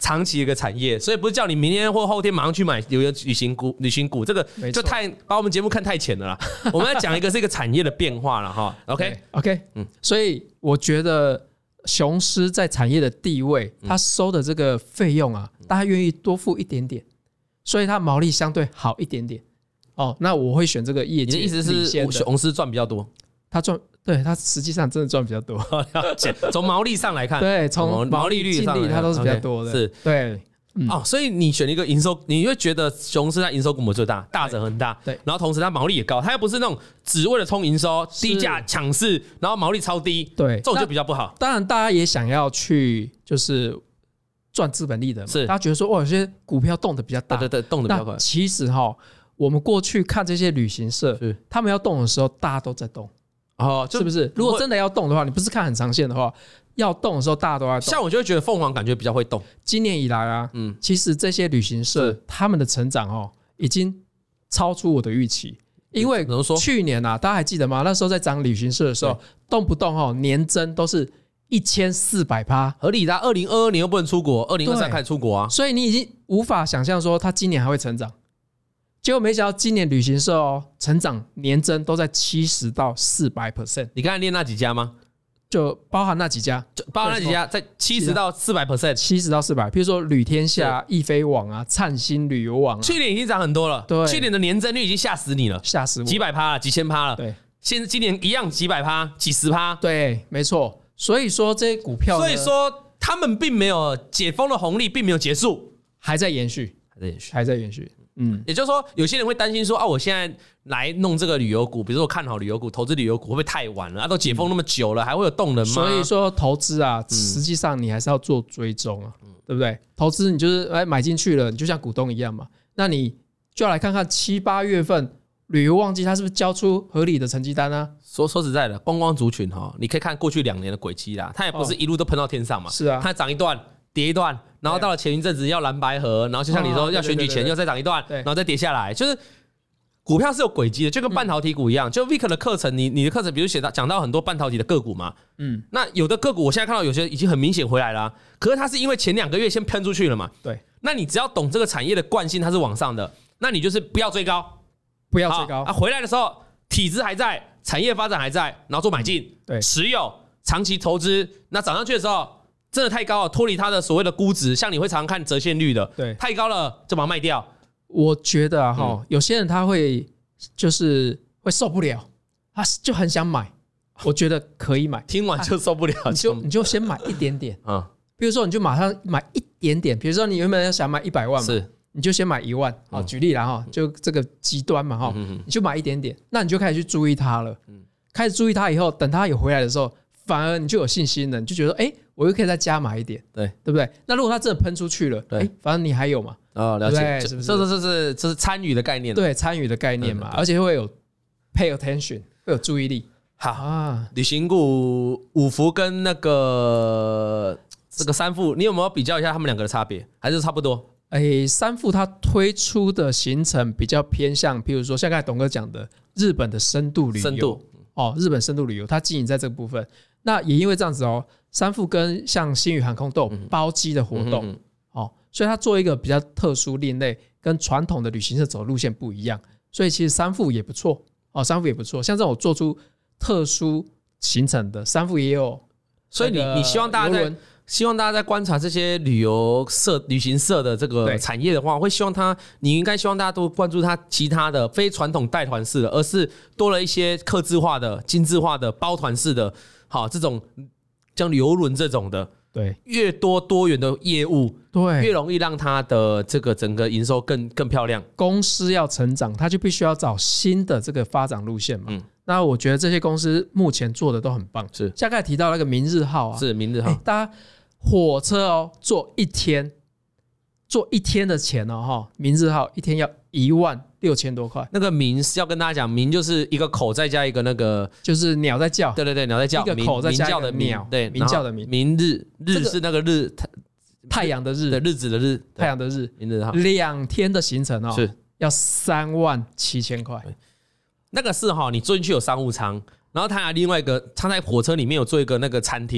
[SPEAKER 2] 长期的一个产业，所以不是叫你明天或后天马上去买旅游旅行股，旅行股这个就太把我们节目看太浅了啦。我们要讲一个是一个产业的变化了哈。OK
[SPEAKER 1] OK， 嗯，所以我觉得雄狮在产业的地位，他收的这个费用啊，大家愿意多付一点点，所以它毛利相对好一点点。哦，那我会选这个业界。
[SPEAKER 2] 你的意思是雄狮赚比较多？
[SPEAKER 1] 他赚，对他实际上真的赚比较多。
[SPEAKER 2] 从毛利上来看，
[SPEAKER 1] 对，从
[SPEAKER 2] 毛利率上，
[SPEAKER 1] 它都是比较多的。
[SPEAKER 2] 是，
[SPEAKER 1] 对。
[SPEAKER 2] 嗯、哦，所以你选一个营收，你会觉得雄狮它营收规模最大，大者很大，
[SPEAKER 1] 对，
[SPEAKER 2] 然后同时它毛利也高，它又不是那种只为了冲营收、低价抢市，然后毛利超低，
[SPEAKER 1] 对，
[SPEAKER 2] 这种就比较不好。
[SPEAKER 1] 当然，大家也想要去就是赚资本利得嘛，是大家觉得说，哇，有些股票动得比较大，
[SPEAKER 2] 对对对，动得比较快。
[SPEAKER 1] 其实哈，我们过去看这些旅行社，他们要动的时候，大家都在动。哦，是不是？如果真的要动的话，你不是看很长线的话，要动的时候大家都在动。
[SPEAKER 2] 像我就会觉得凤凰感觉比较会动。
[SPEAKER 1] 今年以来啊，嗯，其实这些旅行社他们的成长哦，已经超出我的预期。因为去年啊，大家还记得吗？那时候在涨旅行社的时候，动不动哦年增都是一千四百趴，
[SPEAKER 2] 合理的。二零二二年又不能出国，二零二三开始出国啊，
[SPEAKER 1] 所以你已经无法想象说它今年还会成长。结果没想到今年旅行社哦，成长年增都在七十到四百 percent。
[SPEAKER 2] 你刚才念那几家吗？
[SPEAKER 1] 就包含那几家，
[SPEAKER 2] 就包含那几家，在七十到四百 percent，
[SPEAKER 1] 七十到四百。比如说旅天下、易飞网啊、灿星旅游网、啊，
[SPEAKER 2] 去年已经涨很多了。对，去年的年增率已经吓死你了，
[SPEAKER 1] 吓死我，
[SPEAKER 2] 几百趴了，几千趴了。对，现今年一样几百趴、几十趴。
[SPEAKER 1] 对，没错。所以说这些股票，
[SPEAKER 2] 所以说他们并没有解封的红利，并没有结束，
[SPEAKER 1] 还在延续，
[SPEAKER 2] 还在延续，
[SPEAKER 1] 还在延续。
[SPEAKER 2] 嗯，也就是说，有些人会担心说啊，我现在来弄这个旅游股，比如说我看好旅游股，投资旅游股会不会太晚了？啊，都解封那么久了，还会有动能吗？
[SPEAKER 1] 所以说投资啊，实际上你还是要做追踪啊，嗯、对不对？投资你就是哎买进去了，你就像股东一样嘛，那你就要来看看七八月份旅游旺季它是不是交出合理的成绩单啊？
[SPEAKER 2] 说说实在的，观光族群哈，你可以看过去两年的轨迹啦，它也不是一路都喷到天上嘛，
[SPEAKER 1] 是啊，
[SPEAKER 2] 它涨一段。跌一段，然后到了前一阵子要蓝白合，然后就像你说要选举前又再涨一段，然后再跌下来，就是股票是有轨迹的，就跟半导体股一样。就 Vic 的课程，你你的课程比如写到讲到很多半导体的个股嘛，嗯，那有的个股我现在看到有些已经很明显回来了、啊，可是它是因为前两个月先喷出去了嘛，
[SPEAKER 1] 对，
[SPEAKER 2] 那你只要懂这个产业的惯性，它是往上的，那你就是不要追高，
[SPEAKER 1] 不要追高
[SPEAKER 2] 啊，回来的时候体质还在，产业发展还在，然后做买进，
[SPEAKER 1] 对，
[SPEAKER 2] 持有长期投资，那涨上去的时候。真的太高了，脱离它的所谓的估值，像你会常常看折现率的，
[SPEAKER 1] 对，
[SPEAKER 2] 太高了就把它卖掉。
[SPEAKER 1] 我觉得啊，哈、嗯，有些人他会就是会受不了，他就很想买，我觉得可以买，
[SPEAKER 2] 听完就受不了，
[SPEAKER 1] 你就你就先买一点点啊、
[SPEAKER 2] 嗯，
[SPEAKER 1] 比如说你就马上买一点点，比如说你原本想买一百万嘛，
[SPEAKER 2] 是，
[SPEAKER 1] 你就先买一万啊、嗯，举例啦哈，就这个极端嘛哈、嗯，你就买一点点，那你就开始去注意它了，嗯，开始注意它以后，等它有回来的时候。反而你就有信心了，你就觉得哎、欸，我又可以再加码一点，
[SPEAKER 2] 对
[SPEAKER 1] 对不对？那如果它真的喷出去了，哎、欸，反正你还有嘛，
[SPEAKER 2] 哦，了解，
[SPEAKER 1] 是不是？
[SPEAKER 2] 这这是这是参与的概念，
[SPEAKER 1] 对，参与的概念嘛，而且会有 pay attention， 会有注意力。
[SPEAKER 2] 好啊，旅行股五福跟那个这个三富，你有没有比较一下他们两个的差别？还是差不多？
[SPEAKER 1] 哎、欸，三富它推出的行程比较偏向，譬如说像刚才董哥讲的日本的深度旅游，
[SPEAKER 2] 深度
[SPEAKER 1] 哦，日本深度旅游，它经营在这个部分。那也因为这样子哦，三富跟像星宇航空都有包机的活动、嗯、哦，所以它做一个比较特殊另类，跟传统的旅行社走的路线不一样，所以其实三富也不错哦，三富也不错，像这种做出特殊行程的三富也有，
[SPEAKER 2] 所以你你希望大家在希望大家在观察这些旅游社、旅行社的这个产业的话，会希望他，你应该希望大家都关注他其他的非传统带团式的，而是多了一些客制化的、精致化的包团式的。好，这种像邮轮这种的，
[SPEAKER 1] 对，
[SPEAKER 2] 越多多元的业务，
[SPEAKER 1] 对，
[SPEAKER 2] 越容易让它的这个整个营收更更漂亮。
[SPEAKER 1] 公司要成长，它就必须要找新的这个发展路线嘛。嗯，那我觉得这些公司目前做的都很棒。
[SPEAKER 2] 是，
[SPEAKER 1] 像刚才提到那个明日号啊，
[SPEAKER 2] 是明日号，
[SPEAKER 1] 欸、大家火车哦，坐一天，坐一天的钱哦，哈，明日号一天要一万六千多块。
[SPEAKER 2] 那个明是要跟大家讲，明就是一个口再加一个那个，
[SPEAKER 1] 就是鸟在叫。
[SPEAKER 2] 对对对，鸟在叫，
[SPEAKER 1] 一个口再加一个
[SPEAKER 2] 鸟，对，
[SPEAKER 1] 鸣叫的鸣。
[SPEAKER 2] 明日日是那个日，
[SPEAKER 1] 太阳的日，
[SPEAKER 2] 对，日子的日，
[SPEAKER 1] 太阳的日。
[SPEAKER 2] 明日号
[SPEAKER 1] 两天的行程哦，
[SPEAKER 2] 是
[SPEAKER 1] 要三万七千块。
[SPEAKER 2] 那个是哈，你坐进去有商务舱，然后它还另外一个，它在火车里面有做一个那个餐厅。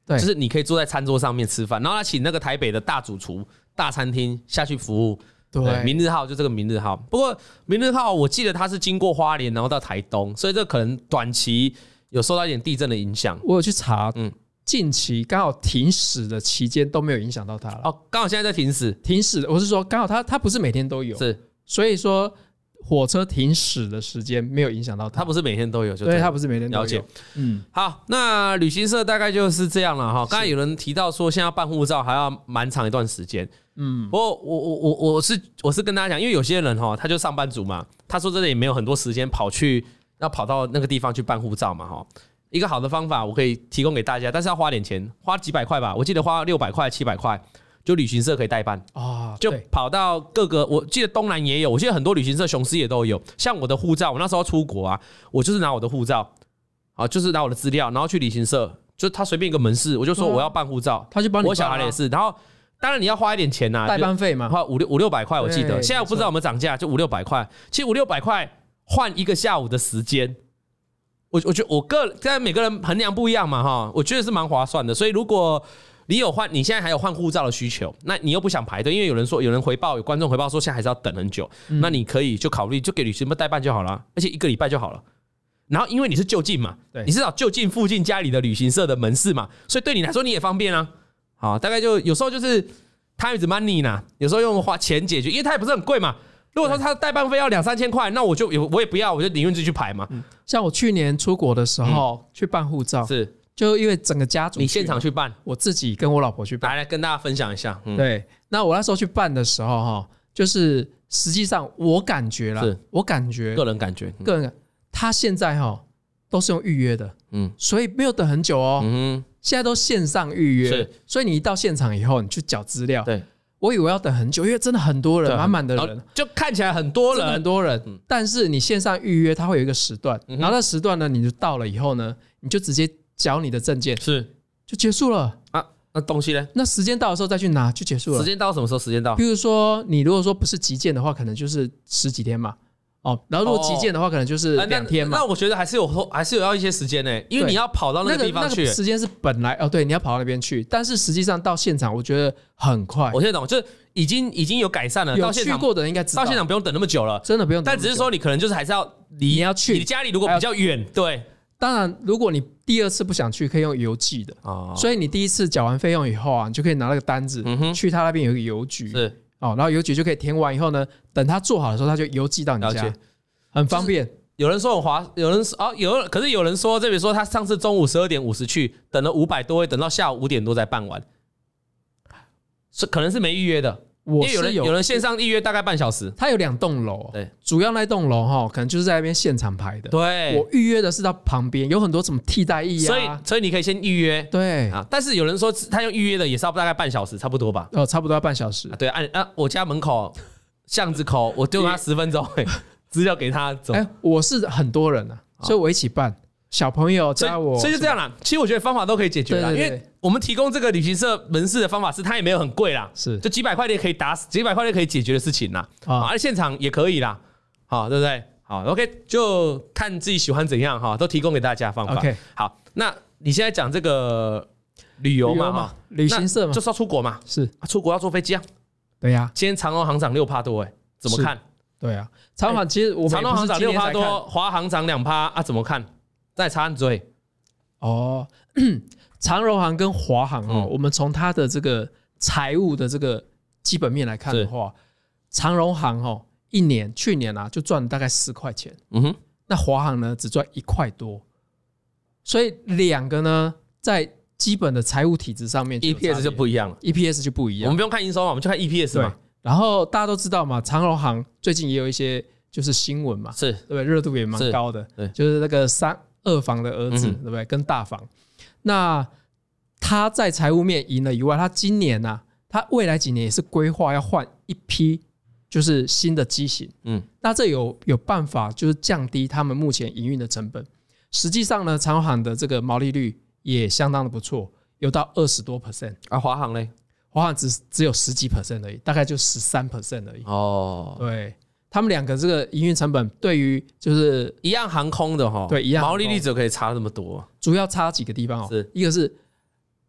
[SPEAKER 2] 对，就是你可以坐在餐桌上面吃饭，然后他请那个台北的大主厨、大餐厅下去服务。对，对明日号就这个明日号。不过明日号我记得它是经过花莲，然后到台东，所以这可能短期有受到一点地震的影响。
[SPEAKER 1] 我有去查，嗯，近期刚好停驶的期间都没有影响到它了。
[SPEAKER 2] 哦，刚好现在在停驶，
[SPEAKER 1] 停驶。我是说刚好它它不是每天都有，
[SPEAKER 2] 是，
[SPEAKER 1] 所以说。火车停驶的时间没有影响到它，
[SPEAKER 2] 它不是每天都有，就
[SPEAKER 1] 对，它不是每天都有。
[SPEAKER 2] 了解，
[SPEAKER 1] 嗯，
[SPEAKER 2] 好，那旅行社大概就是这样了哈。刚才有人提到说，现在要办护照还要蛮长一段时间，嗯，不过我我我我是我是跟大家讲，因为有些人哈，他就上班族嘛，他说真的也没有很多时间跑去要跑到那个地方去办护照嘛哈。一个好的方法我可以提供给大家，但是要花点钱，花几百块吧，我记得花六百块、七百块。就旅行社可以代办啊，就跑到各个，我记得东南也有，我记得很多旅行社雄狮也都有。像我的护照，我那时候出国啊，我就是拿我的护照，啊，就是拿我的资料，然后去旅行社，就他随便一个门市，我就说我要办护照，
[SPEAKER 1] 他就帮你办。
[SPEAKER 2] 我小孩也是，然后当然你要花一点钱呐、啊，
[SPEAKER 1] 代办费嘛，
[SPEAKER 2] 花五六五六百块，我记得，现在我不知道有没有涨价，就五六百块。其实五六百块换一个下午的时间，我我觉得我个在每个人衡量不一样嘛哈，我觉得是蛮划算的。所以如果你有换，你现在还有换护照的需求，那你又不想排队，因为有人说有人回报，有观众回报说现在还是要等很久，嗯、那你可以就考虑就给旅行社代办就好了，而且一个礼拜就好了。然后因为你是就近嘛，你是找就近附近家里的旅行社的门市嘛，所以对你来说你也方便啊。好，大概就有时候就是 time is money 呐，有时候用花钱解决，因为它也不是很贵嘛。如果说它的代办费要两三千块，那我就我也不要，我就宁愿自己去排嘛、嗯。
[SPEAKER 1] 像我去年出国的时候、嗯、去办护照
[SPEAKER 2] 是。
[SPEAKER 1] 就因为整个家族，
[SPEAKER 2] 你现场去办，
[SPEAKER 1] 我自己跟我老婆去办，
[SPEAKER 2] 来来跟大家分享一下。
[SPEAKER 1] 嗯、对，那我那时候去办的时候哈，就是实际上我感觉啦，我感觉
[SPEAKER 2] 个人感觉，
[SPEAKER 1] 个人感，他现在哈都是用预约的，嗯，所以没有等很久哦，嗯，现在都线上预约，是，所以你一到现场以后，你去缴资料，
[SPEAKER 2] 对，
[SPEAKER 1] 我以为要等很久，因为真的很多人，满满的人，
[SPEAKER 2] 就看起来很多人，
[SPEAKER 1] 很多人，嗯、但是你线上预约，它会有一个时段，嗯、然后那时段呢，你就到了以后呢，你就直接缴你的证件，
[SPEAKER 2] 是
[SPEAKER 1] 就结束了
[SPEAKER 2] 啊。那东西呢？
[SPEAKER 1] 那时间到的时候再去拿就结束了。
[SPEAKER 2] 时间到什么时候？时间到，
[SPEAKER 1] 比如说你如果说不是急件的话，可能就是十几天嘛。哦，然后如果急件的话，可能就是两天嘛、
[SPEAKER 2] 哦那。那我觉得还是有还是有要一些时间呢、欸，因为你要跑到那个地方去，
[SPEAKER 1] 那个、那个时间是本来哦，对，你要跑到那边去，但是实际上到现场，我觉得很快。
[SPEAKER 2] 我现在懂，就是已经已经有改善了。
[SPEAKER 1] 有去过的人应该知道，
[SPEAKER 2] 到现场不用等那么久了，
[SPEAKER 1] 真的不用等那么久。
[SPEAKER 2] 但只是说你可能就是还是要离
[SPEAKER 1] 你要去
[SPEAKER 2] 你家里如果比较远，对。
[SPEAKER 1] 当然，如果你第二次不想去，可以用邮寄的、哦、所以你第一次缴完费用以后啊，你就可以拿那个单子、嗯、去他那边有一个邮局，是哦，然后邮局就可以填完以后呢，等他做好的时候，他就邮寄到你家，很方便。
[SPEAKER 2] 就是、有人说很划，有人哦有，可是有人说，这比如说他上次中午十二点五十去，等了五百多位，等到下午五点多才办完，是可能是没预约的。因为有人有人线上预约大概半小时，
[SPEAKER 1] 它有两栋楼，
[SPEAKER 2] 对，
[SPEAKER 1] 主要那栋楼哈，可能就是在那边现场排的。
[SPEAKER 2] 对，
[SPEAKER 1] 我预约的是到旁边，有很多什么替代役啊，
[SPEAKER 2] 所以所以你可以先预约，
[SPEAKER 1] 对
[SPEAKER 2] 啊。但是有人说他用预约的也是要大概半小时，差不多吧？
[SPEAKER 1] 哦，差不多要半小时。
[SPEAKER 2] 啊对，按啊，我家门口巷子口，我丢他十分钟，资料给他走。
[SPEAKER 1] 哎，我是很多人啊，所以我一起办。小朋友加我，
[SPEAKER 2] 所以就这样啦。其实我觉得方法都可以解决啦，因为我们提供这个旅行社门市的方法是，它也没有很贵啦，
[SPEAKER 1] 是
[SPEAKER 2] 就几百块钱可以打死，几百块钱可以解决的事情啦，啊，而现场也可以啦，好，对不对？好 ，OK， 就看自己喜欢怎样哈，都提供给大家方法。
[SPEAKER 1] OK，
[SPEAKER 2] 好，那你现在讲这个旅游嘛，哈，
[SPEAKER 1] 旅行社嘛，
[SPEAKER 2] 就是要出国嘛，
[SPEAKER 1] 是
[SPEAKER 2] 出国要坐飞机啊，
[SPEAKER 1] 对呀。
[SPEAKER 2] 今天长荣航涨六趴多，哎，怎么看？
[SPEAKER 1] 对啊，长航其实我
[SPEAKER 2] 长荣航涨六趴多，华航涨两趴啊，怎么看？再差很追。
[SPEAKER 1] 哦，长荣航跟华航哦，嗯、我们从它的这个财务的这个基本面来看的话，长荣航哦，一年去年啊就赚了大概四块钱，嗯哼，那华航呢只赚一块多，所以两个呢在基本的财务体制上面
[SPEAKER 2] ，E P S 就不一样了
[SPEAKER 1] ，E P S 就不一样。
[SPEAKER 2] 我们不用看营收嘛，我们就看 E P S 嘛。
[SPEAKER 1] 然后大家都知道嘛，长荣航最近也有一些就是新闻嘛，
[SPEAKER 2] 是
[SPEAKER 1] 对不对？热度也蛮高的，对，就是那个三。二房的儿子、嗯、对不对？跟大房，那他在财务面赢了以外，他今年啊，他未来几年也是规划要换一批就是新的机型，嗯，那这有有办法就是降低他们目前营运的成本。实际上呢，长荣航的这个毛利率也相当的不错，有到二十多 percent
[SPEAKER 2] 啊。华航嘞，
[SPEAKER 1] 华航只只有十几 percent 而已，大概就十三 percent 而已。哦，对。他们两个这个营运成本对于就是
[SPEAKER 2] 一样航空的哈，
[SPEAKER 1] 对一样
[SPEAKER 2] 毛利率只可以差这么多，
[SPEAKER 1] 主要差几个地方哦。是一个是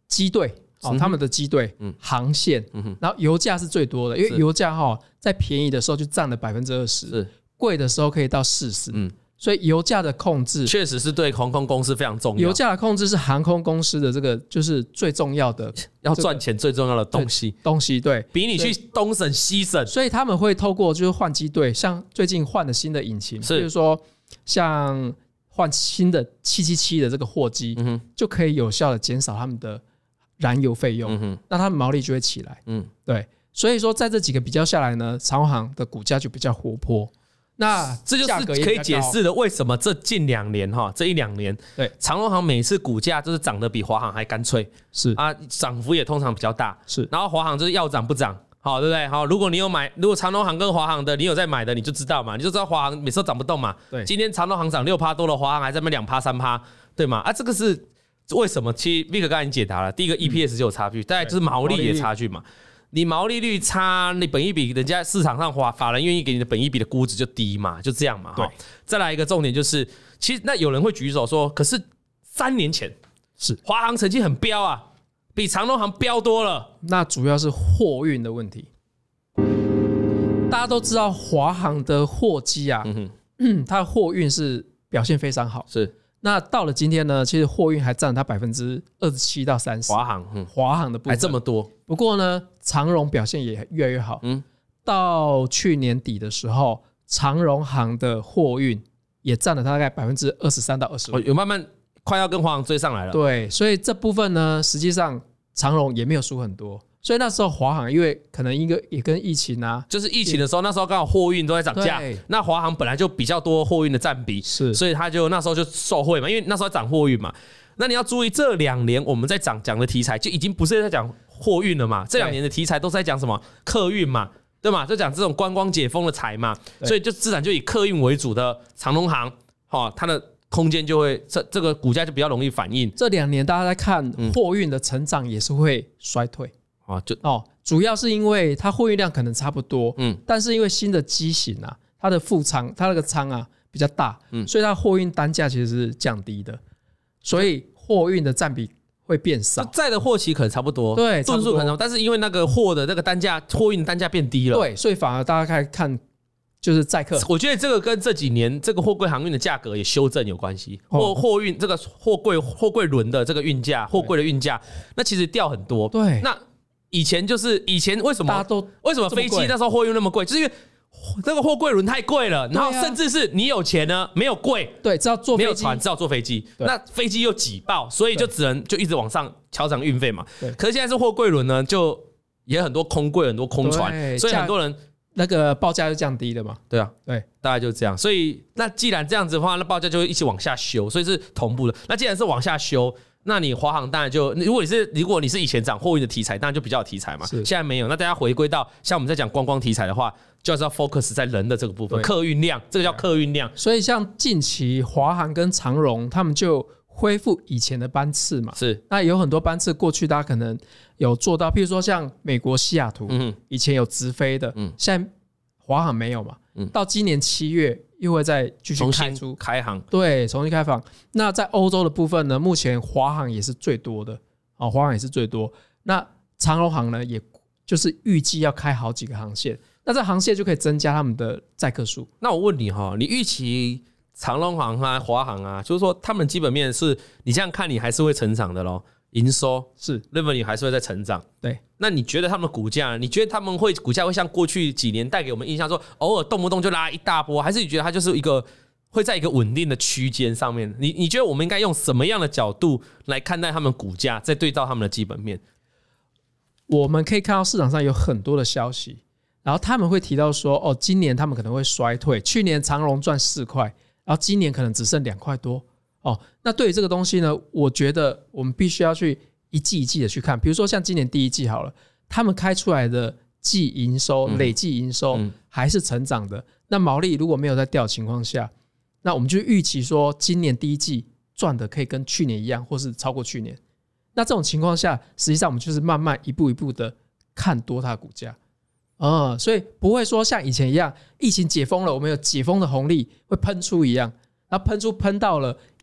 [SPEAKER 1] 机队哦，他们的机队、嗯、航线、嗯，然后油价是最多的，因为油价哈、哦、在便宜的时候就占了百分之二十，贵的时候可以到四十，嗯。所以油价的控制
[SPEAKER 2] 确实是对航空公司非常重要。
[SPEAKER 1] 油价的控制是航空公司的这个就是最重要的，
[SPEAKER 2] 要赚钱最重要的东西。
[SPEAKER 1] 东西对，
[SPEAKER 2] 比你去东省西省。
[SPEAKER 1] 所以他们会透过就是换机队，像最近换了新的引擎，比如说像换新的七七七的这个货机、嗯，就可以有效的减少他们的燃油费用、嗯，那他们毛利就会起来。嗯，对。所以说在这几个比较下来呢，长荣航的股价就比较活泼。那
[SPEAKER 2] 这就是可以解释的为什么这近两年哈，这一两年，对长荣航每次股价就是涨得比华航还干脆，是啊，涨幅也通常比较大，是。然后华航就是要涨不涨，好，对不对？好，如果你有买，如果长荣航跟华航的你有在买的，你就知道嘛，你就知道华航每次都涨不动嘛。对，今天长荣航涨六趴多了，华航还在那边两趴三趴，对吗？啊，这个是为什么？其实 Vic 刚才已经解答了，第一个 E P S 就有差距，再来就是毛利也差距嘛。你毛利率差，你本益比人家市场上法法人愿意给你的本益比的估值就低嘛，就这样嘛。对，再来一个重点就是，其实那有人会举手说，可是三年前是华航成绩很飙啊，比长荣航飙多了。
[SPEAKER 1] 那主要是货运的问题。大家都知道华航的货机啊，嗯嗯、它的货运是表现非常好。是。那到了今天呢，其实货运还占它百分之二十七到三十。
[SPEAKER 2] 华航，嗯，
[SPEAKER 1] 华航的部分
[SPEAKER 2] 还这么多。
[SPEAKER 1] 不过呢，长荣表现也越来越好。嗯，到去年底的时候，长荣航的货运也占了大概百分之二十三到二十五，
[SPEAKER 2] 有慢慢快要跟华航追上来了。
[SPEAKER 1] 对，所以这部分呢，实际上长荣也没有输很多。所以那时候华航因为可能一个也跟疫情啊，
[SPEAKER 2] 就是疫情的时候，那时候刚好货运都在涨价，那华航本来就比较多货运的占比，是，所以他就那时候就受惠嘛，因为那时候涨货运嘛。那你要注意，这两年我们在讲讲的题材就已经不是在讲货运了嘛，这两年的题材都是在讲什么客运嘛，对嘛，就讲这种观光解封的财嘛，所以就自然就以客运为主的长荣航，哈，它的空间就会这这个股价就比较容易反应。
[SPEAKER 1] 这两年大家在看货运的成长也是会衰退。哦，就哦，主要是因为它货运量可能差不多，嗯，但是因为新的机型啊，它的副舱，它那个舱啊比较大，嗯，所以它货运单价其实是降低的，所以货运的占比会变少。
[SPEAKER 2] 载的货期可能差不多，
[SPEAKER 1] 对，
[SPEAKER 2] 吨数可能，但是因为那个货的那个单价，货运单价变低了，
[SPEAKER 1] 对，所以反而大家开始看就是载客。
[SPEAKER 2] 我觉得这个跟这几年这个货柜航运的价格也修正有关系，货货运这个货柜货柜轮的这个运价，货柜的运价，那其实掉很多，对，那。以前就是以前为什么大家都为什么飞机那时候货运那么贵，就是因为这个货柜轮太贵了，然后甚至是你有钱呢没有柜，
[SPEAKER 1] 对，只要坐飞机，
[SPEAKER 2] 没有船，只要坐飞机，那飞机又挤爆，所以就只能就一直往上调涨运费嘛。可是现在是货柜轮呢，就也很多空柜，很多空船，所以很多人
[SPEAKER 1] 那个报价就降低了嘛。
[SPEAKER 2] 对啊，对，大概就这样。所以那既然这样子的话，那报价就会一起往下修，所以是同步的。那既然是往下修。那你华航当然就，如果你是如果你是以前涨货运的题材，当然就比较有题材嘛。现在没有，那大家回归到像我们在讲观光题材的话，就是要 focus 在人的这个部分，客运量，这个叫客运量。
[SPEAKER 1] 所以像近期华航跟长荣他们就恢复以前的班次嘛。是，那有很多班次过去大家可能有做到，譬如说像美国西雅图，嗯，以前有直飞的，嗯，现在华航没有嘛，嗯，到今年七月。又会再继续开出
[SPEAKER 2] 开航，
[SPEAKER 1] 对，重新开放。那在欧洲的部分呢，目前华航也是最多的，哦，华航也是最多。那长荣航呢，也就是预计要开好几个航线，那这航线就可以增加他们的载客数。
[SPEAKER 2] 那我问你哈，你预期长荣航啊、华航啊，就是说他们基本面是你这样看，你还是会成长的咯。营收是 revenue 还是会在成长，对。那你觉得他们的股价，你觉得他们会股价会像过去几年带给我们印象说，偶尔动不动就拉一大波，还是你觉得它就是一个会在一个稳定的区间上面？你你觉得我们应该用什么样的角度来看待他们股价，再对照他们的基本面？
[SPEAKER 1] 我们可以看到市场上有很多的消息，然后他们会提到说，哦，今年他们可能会衰退，去年长荣赚四块，然后今年可能只剩两块多。哦，那对于这个东西呢，我觉得我们必须要去一季一季的去看。比如说像今年第一季好了，他们开出来的季营收、嗯、累计营收还是成长的，嗯、那毛利如果没有在掉的情况下，那我们就预期说今年第一季赚的可以跟去年一样，或是超过去年。那这种情况下，实际上我们就是慢慢一步一步的看多它的股价。嗯，所以不会说像以前一样，疫情解封了，我们有解封的红利会喷出一样，然后喷出喷到了。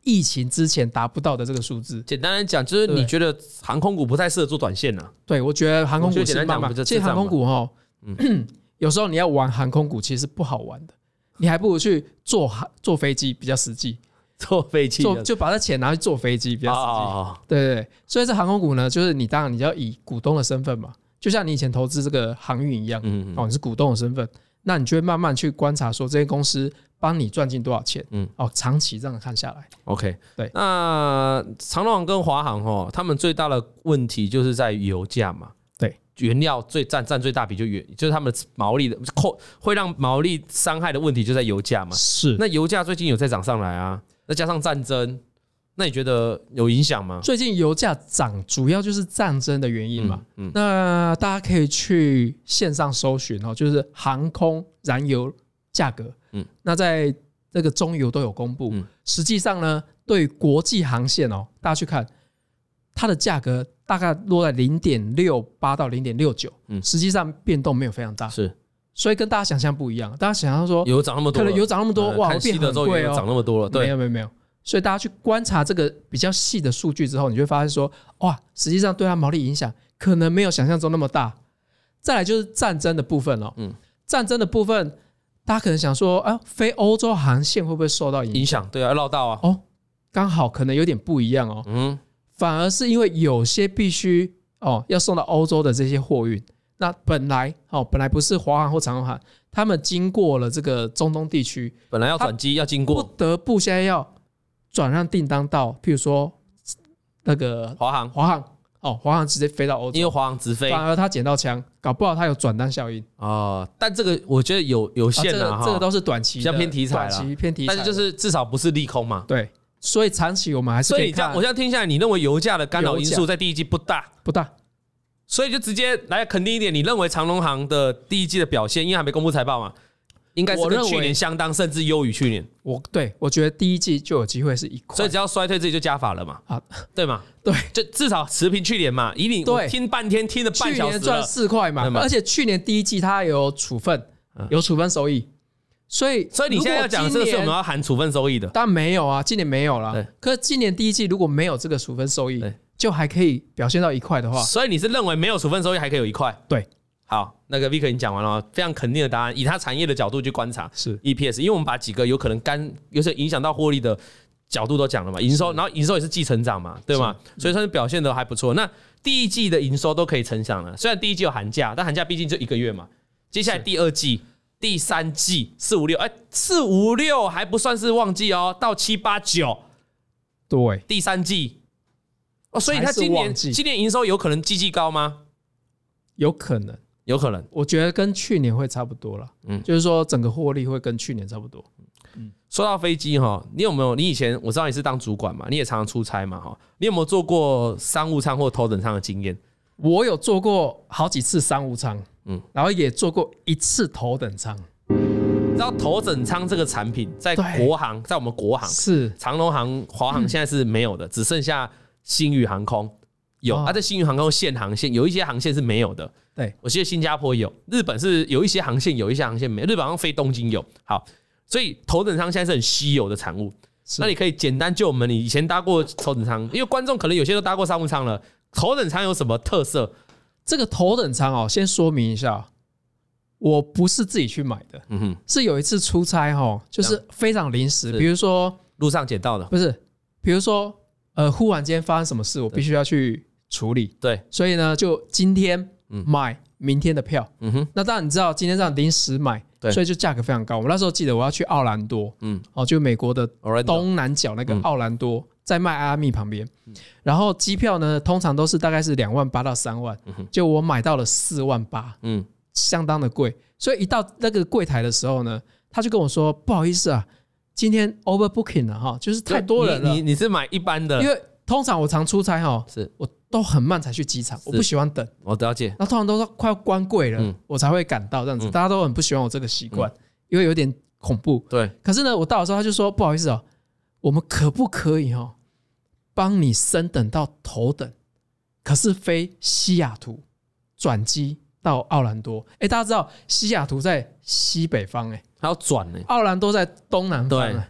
[SPEAKER 1] 疫情之前达不到的这个数字。
[SPEAKER 2] 简单来讲，就是你觉得航空股不太适合做短线啊？
[SPEAKER 1] 对，我觉得航空股是慢慢，其实航空股哈，嗯，有时候你要玩航空股其实不好玩的，你还不如去坐坐飞机比较实际。
[SPEAKER 2] 坐飞机
[SPEAKER 1] 就把这钱拿去坐飞机比较实际。
[SPEAKER 2] 哦、
[SPEAKER 1] 对对对，所以这航空股呢，就是你当然你要以股东的身份嘛，就像你以前投资这个航运一样，嗯嗯哦，你是股东的身份，那你就会慢慢去观察说这些公司帮你赚进多少钱，嗯哦，长期这样看下来
[SPEAKER 2] ，OK，
[SPEAKER 1] 对。
[SPEAKER 2] 那长荣航跟华航哦，他们最大的问题就是在于油价嘛，
[SPEAKER 1] 对，
[SPEAKER 2] 原料最占占最大比就原就是他们毛利的扣会让毛利伤害的问题就在油价嘛，
[SPEAKER 1] 是。
[SPEAKER 2] 那油价最近有在涨上来啊。再加上战争，那你觉得有影响吗？
[SPEAKER 1] 最近油价涨，主要就是战争的原因嘛。嗯嗯、那大家可以去线上搜寻哦，就是航空燃油价格。嗯，那在这个中油都有公布。嗯、实际上呢，对国际航线哦，大家去看它的价格大概落在零点六八到零点六九。嗯，实际上变动没有非常大。
[SPEAKER 2] 是。
[SPEAKER 1] 所以跟大家想象不一样，大家想象说
[SPEAKER 2] 油涨那么多，
[SPEAKER 1] 可能油涨那么多，哇，变很贵哦，
[SPEAKER 2] 涨那么多了，对，
[SPEAKER 1] 没有没有没有。所以大家去观察这个比较细的数据之后，你就会发现说，哇，实际上对它毛利影响可能没有想象中那么大。再来就是战争的部分哦，嗯，战争的部分，大家可能想说，啊，非欧洲航线会不会受到影响？
[SPEAKER 2] 影响，对啊，要绕道啊。
[SPEAKER 1] 哦，刚好可能有点不一样哦，嗯，反而是因为有些必须哦要送到欧洲的这些货运。那本来哦，本来不是华航或长荣航，他们经过了这个中东地区，
[SPEAKER 2] 本来要转机要经过，
[SPEAKER 1] 不得不现在要转让订单到，譬如说那个
[SPEAKER 2] 华航，
[SPEAKER 1] 华航哦，华航直接飞到欧洲，
[SPEAKER 2] 因为华航直飞，
[SPEAKER 1] 反而他捡到枪，搞不好他有转单效应
[SPEAKER 2] 哦。但这个我觉得有有限啊，
[SPEAKER 1] 啊这个、这个都是短期的，
[SPEAKER 2] 比较偏题材
[SPEAKER 1] 了，短期偏题材，
[SPEAKER 2] 但是就是至少不是利空嘛。
[SPEAKER 1] 对，所以长期我们还是可以看。
[SPEAKER 2] 所以你这样，我这样听下来，你认为油价的干扰因素在第一季不大，
[SPEAKER 1] 不大。
[SPEAKER 2] 所以就直接来肯定一点，你认为长荣航的第一季的表现，因为还没公布财报嘛，应该是跟去年相当，甚至优于去年。
[SPEAKER 1] 我对我觉得第一季就有机会是一块，
[SPEAKER 2] 所以只要衰退，自己就加法了嘛，啊，对嘛？
[SPEAKER 1] 对，
[SPEAKER 2] 就至少持平去年嘛。以你我听半天，听了半小时了，
[SPEAKER 1] 去年赚四块嘛，而且去年第一季它有处分，有处分收益，所以
[SPEAKER 2] 所以你现在要讲这个是我们要含处分收益的，
[SPEAKER 1] 当然没有啊，今年没有啦。可是今年第一季如果没有这个处分收益，就还可以表现到一块的话，
[SPEAKER 2] 所以你是认为没有处分收益还可以有一块？
[SPEAKER 1] 对，
[SPEAKER 2] 好，那个 Vic 已经讲完了，非常肯定的答案，以他产业的角度去观察
[SPEAKER 1] 是
[SPEAKER 2] E P S， 因为我们把几个有可能干，有些影响到获利的角度都讲了嘛，营收，然后营收也是季成长嘛，对吗？所以算是表现的还不错。那第一季的营收都可以成长了，虽然第一季有寒假，但寒假毕竟就一个月嘛。接下来第二季、第三季、四五六，哎，四五六还不算是旺季哦，到七八九，
[SPEAKER 1] 对，
[SPEAKER 2] 第三季。哦，所以他今年今年营收有可能季季高吗？
[SPEAKER 1] 有可能，
[SPEAKER 2] 有可能。
[SPEAKER 1] 我觉得跟去年会差不多了，嗯，就是说整个获利会跟去年差不多。
[SPEAKER 2] 嗯，说到飞机哈，你有没有？你以前我知道你是当主管嘛，你也常常出差嘛哈，你有没有做过商务舱或头等舱的经验？
[SPEAKER 1] 我有做过好几次商务舱，嗯，然后也做过一次头等舱。
[SPEAKER 2] 你知道头等舱这个产品在国航，在我们国航
[SPEAKER 1] 是
[SPEAKER 2] 长荣航、华航现在是没有的，只剩下星宇航空有，啊，在星宇航空线航线有一些航线是没有的。
[SPEAKER 1] 对，
[SPEAKER 2] 我记得新加坡有，日本是有一些航线，有一些航线没有。日本好像飞东京有。好，所以头等舱现在是很稀有的产物。那你可以简单就我们你以前搭过头等舱，因为观众可能有些都搭过商务舱了。头等舱有什么特色？
[SPEAKER 1] 这个头等舱哦，先说明一下，我不是自己去买的，嗯哼，是有一次出差哈，就是非常临时，比如说
[SPEAKER 2] 路上捡到的，
[SPEAKER 1] 不是，比如说。呃，忽然间发生什么事，我必须要去处理。对，所以呢，就今天买明天的票。嗯哼，那当然你知道，今天这样临时买，所以就价格非常高。我那时候记得我要去奥兰多，嗯，哦，就美国的东南角那个奥兰多，在迈阿密旁边。然后机票呢，通常都是大概是两万八到三万，就我买到了四万八，嗯，相当的贵。所以一到那个柜台的时候呢，他就跟我说：“不好意思啊。”今天 overbooking 了哈，就是太多人了。
[SPEAKER 2] 你 你, 你是买一般的，
[SPEAKER 1] 因为通常我常出差哈，是我都很慢才去机场，我不喜欢等。
[SPEAKER 2] 我了解。
[SPEAKER 1] 那通常都是快要关柜了，嗯、我才会赶到这样子，嗯、大家都很不喜欢我这个习惯，嗯、因为有点恐怖。
[SPEAKER 2] 对。
[SPEAKER 1] 可是呢，我到的时候他就说不好意思哦，我们可不可以哈，帮你升等到头等，可是飞西雅图转机到奥兰多。哎，大家知道西雅图在西北方哎。
[SPEAKER 2] 还要转呢，
[SPEAKER 1] 奥兰多在东南方，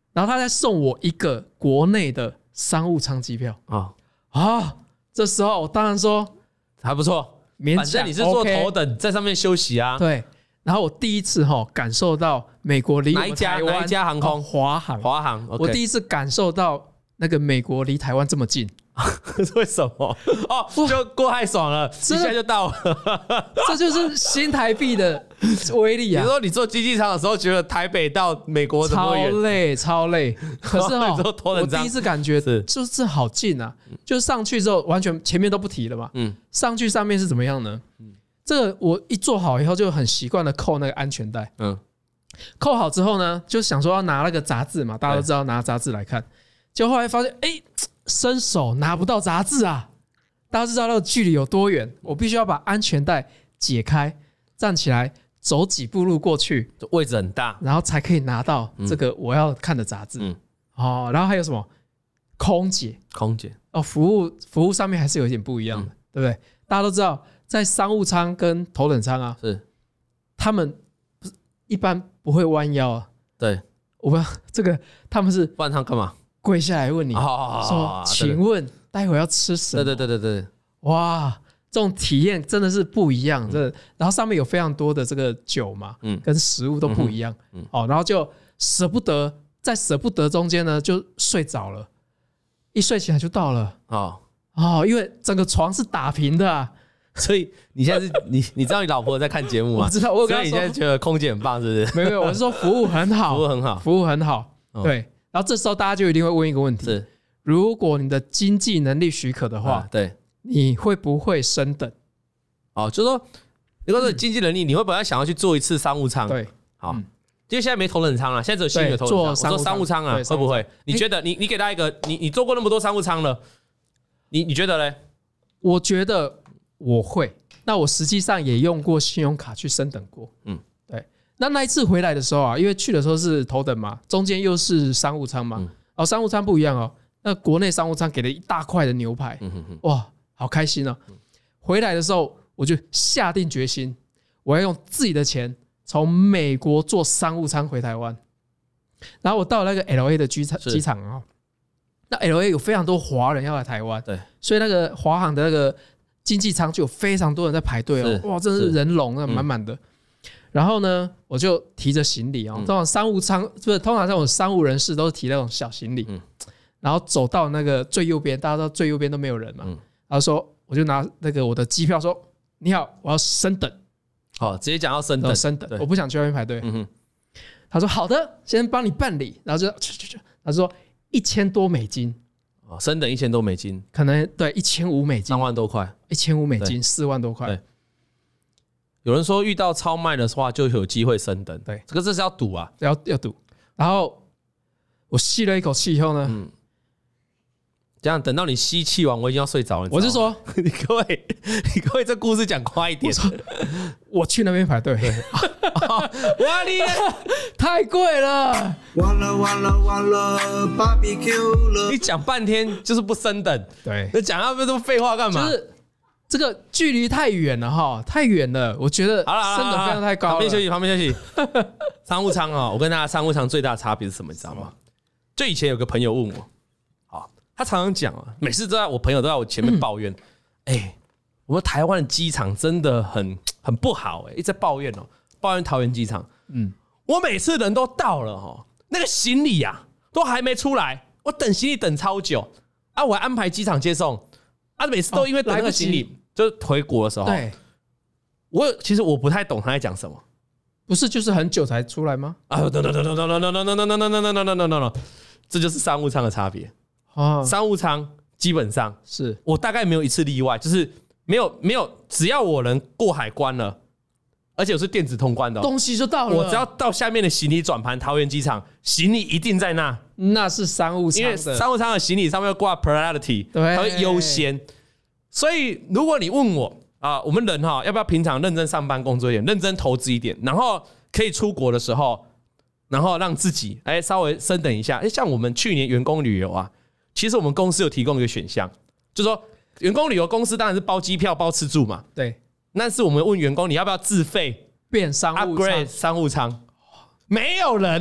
[SPEAKER 1] 然后他再送我一个国内的商务舱机票啊啊！这时候我当然说
[SPEAKER 2] 还不错，
[SPEAKER 1] 勉强
[SPEAKER 2] 反正你是坐头等，在上面休息啊。
[SPEAKER 1] 对，然后我第一次哈感受到美国离我们台湾
[SPEAKER 2] 哪一家航空？
[SPEAKER 1] 华航，
[SPEAKER 2] 华航。
[SPEAKER 1] 我第一次感受到那个美国离台湾这么近。
[SPEAKER 2] 为什么？哦，就过太爽了，一下就到了。
[SPEAKER 1] 这就是新台币的威力啊！
[SPEAKER 2] 你说你坐经济舱的时候，觉得台北到美国怎么远？
[SPEAKER 1] 超累，超累。可是哈，
[SPEAKER 2] 我
[SPEAKER 1] 第一次感觉就是好近啊！就是上去之后，完全前面都不提了嘛。嗯，上去上面是怎么样呢？嗯，这个我一坐好以后，就很习惯的扣那个安全带。嗯，扣好之后呢，就想说要拿那个杂志嘛，大家都知道拿杂志来看。结果后来发现，哎。伸手拿不到杂志啊！大家知道那个距离有多远，我必须要把安全带解开，站起来走几步路过去，
[SPEAKER 2] 位置很大，
[SPEAKER 1] 然后才可以拿到这个我要看的杂志。嗯，哦，然后还有什么空姐？
[SPEAKER 2] 空姐
[SPEAKER 1] 哦，服务服务上面还是有一点不一样的，嗯、对不对？大家都知道，在商务舱跟头等舱啊，是他们一般不会弯腰啊。
[SPEAKER 2] 对，
[SPEAKER 1] 我不知道这个他们是
[SPEAKER 2] 不然他干嘛？
[SPEAKER 1] 跪下来问你说：“请问待会要吃什么？”
[SPEAKER 2] 对对对对对，
[SPEAKER 1] 哇，这种体验真的是不一样。这然后上面有非常多的这个酒嘛，嗯，跟食物都不一样，嗯，哦，然后就舍不得，在舍不得中间呢，就睡着了，一睡起来就到了，哦哦，因为整个床是打平的啊。
[SPEAKER 2] 所以你现在是你你知道你老婆在看节目吗？
[SPEAKER 1] 我知道，我
[SPEAKER 2] 所以你现在觉得空姐很棒，是不是？
[SPEAKER 1] 没有没有，我是说服务很好，
[SPEAKER 2] 服务很好，
[SPEAKER 1] 服务很好，对。然后这时候大家就一定会问一个问题：是如果你的经济能力许可的话，啊、
[SPEAKER 2] 对，
[SPEAKER 1] 你会不会升等？
[SPEAKER 2] 哦，就是说，如果是经济能力，你会本来想要去做一次商务舱，
[SPEAKER 1] 对，
[SPEAKER 2] 好，嗯、因为现在没头等舱了，现在只有新的头等舱。我说商务舱啊，会不会？你觉得你你给他一个，你你做过那么多商务舱了，你你觉得嘞？
[SPEAKER 1] 我觉得我会。那我实际上也用过信用卡去升等过，嗯。那那一次回来的时候啊，因为去的时候是头等嘛，中间又是商务舱嘛，嗯、哦，商务舱不一样哦。那国内商务舱给了一大块的牛排，嗯、哼哼哇，好开心哦！回来的时候我就下定决心，我要用自己的钱从美国坐商务舱回台湾。然后我到了那个 L A 的机场机场啊，那 L A 有非常多华人要来台湾，对，所以那个华航的那个经济舱就有非常多人在排队哦，哇，真的是人龙啊，满满的。然后呢，我就提着行李啊、哦，通常商务舱不是通常这种商务人士都是提那种小行李，嗯、然后走到那个最右边，大家知道最右边都没有人嘛，嗯、然后说我就拿那个我的机票说，你好，我要升等，
[SPEAKER 2] 好，直接讲要升等，
[SPEAKER 1] 升等，我不想去外面排队。嗯、他说好的，先帮你办理，然后就去去去，他说一千多美金，
[SPEAKER 2] 哦，升等一千多美金，
[SPEAKER 1] 可能对一千五美金，
[SPEAKER 2] 三万多块，
[SPEAKER 1] 一千五美金，四万多块。
[SPEAKER 2] 有人说遇到超卖的话就有机会升等，对，这个这是要赌啊，
[SPEAKER 1] 要要赌。然后我吸了一口气以后呢，嗯，
[SPEAKER 2] 这样等到你吸气完，我已经要睡着了。
[SPEAKER 1] 我是说，
[SPEAKER 2] 你各位，你各位，这故事讲快一点。
[SPEAKER 1] 我, 我去那边排队，
[SPEAKER 2] 哇，你
[SPEAKER 1] 太贵了，
[SPEAKER 3] 完了完了完了 ，B B Q 了。
[SPEAKER 2] 你讲半天就是不升等，
[SPEAKER 1] 对，
[SPEAKER 2] 那讲那么多废话干嘛？
[SPEAKER 1] 就是这个距离太远了哈，太远了，我觉得升等费用太高了。
[SPEAKER 2] 旁边休息，旁边休息。商务舱啊，我跟大家商务舱最大的差别是什么？你知道吗？就以前有个朋友问我，好，他常常讲啊，每次都在我朋友都在我前面抱怨，哎、嗯欸，我们台湾的机场真的很很不好、欸，哎，一直在抱怨哦、喔，抱怨桃园机场。嗯，我每次人都到了哈，那个行李啊都还没出来，我等行李等超久啊，我还安排机场接送啊，每次都因为等那个行李。哦就是回国的时候，对，我其实我不太懂他在讲什么，
[SPEAKER 1] 不是就是很久才出来吗？
[SPEAKER 2] 啊，等等等等等等等等等等等等等等等，这就是商务舱的差别。哦，商务舱基本上是我大概没有一次例外，就是没有没有，只要我能过海关了，而且我是电子通关的，
[SPEAKER 1] 东西就到了。
[SPEAKER 2] 我只要到下面的行李转盘，桃园机场行李一定在那，
[SPEAKER 1] 那是商务舱，
[SPEAKER 2] 因为商务舱的行李上面要挂 priority， 它会优先。所以，如果你问我啊，我们人哈要不要平常认真上班工作一点，认真投资一点，然后可以出国的时候，然后让自己哎稍微升等一下。哎，像我们去年员工旅游啊，其实我们公司有提供一个选项，就是说员工旅游公司当然是包机票、包吃住嘛。对。那是我们问员工你要不要自费
[SPEAKER 1] 变商务舱
[SPEAKER 2] upgrade 商务舱，没有人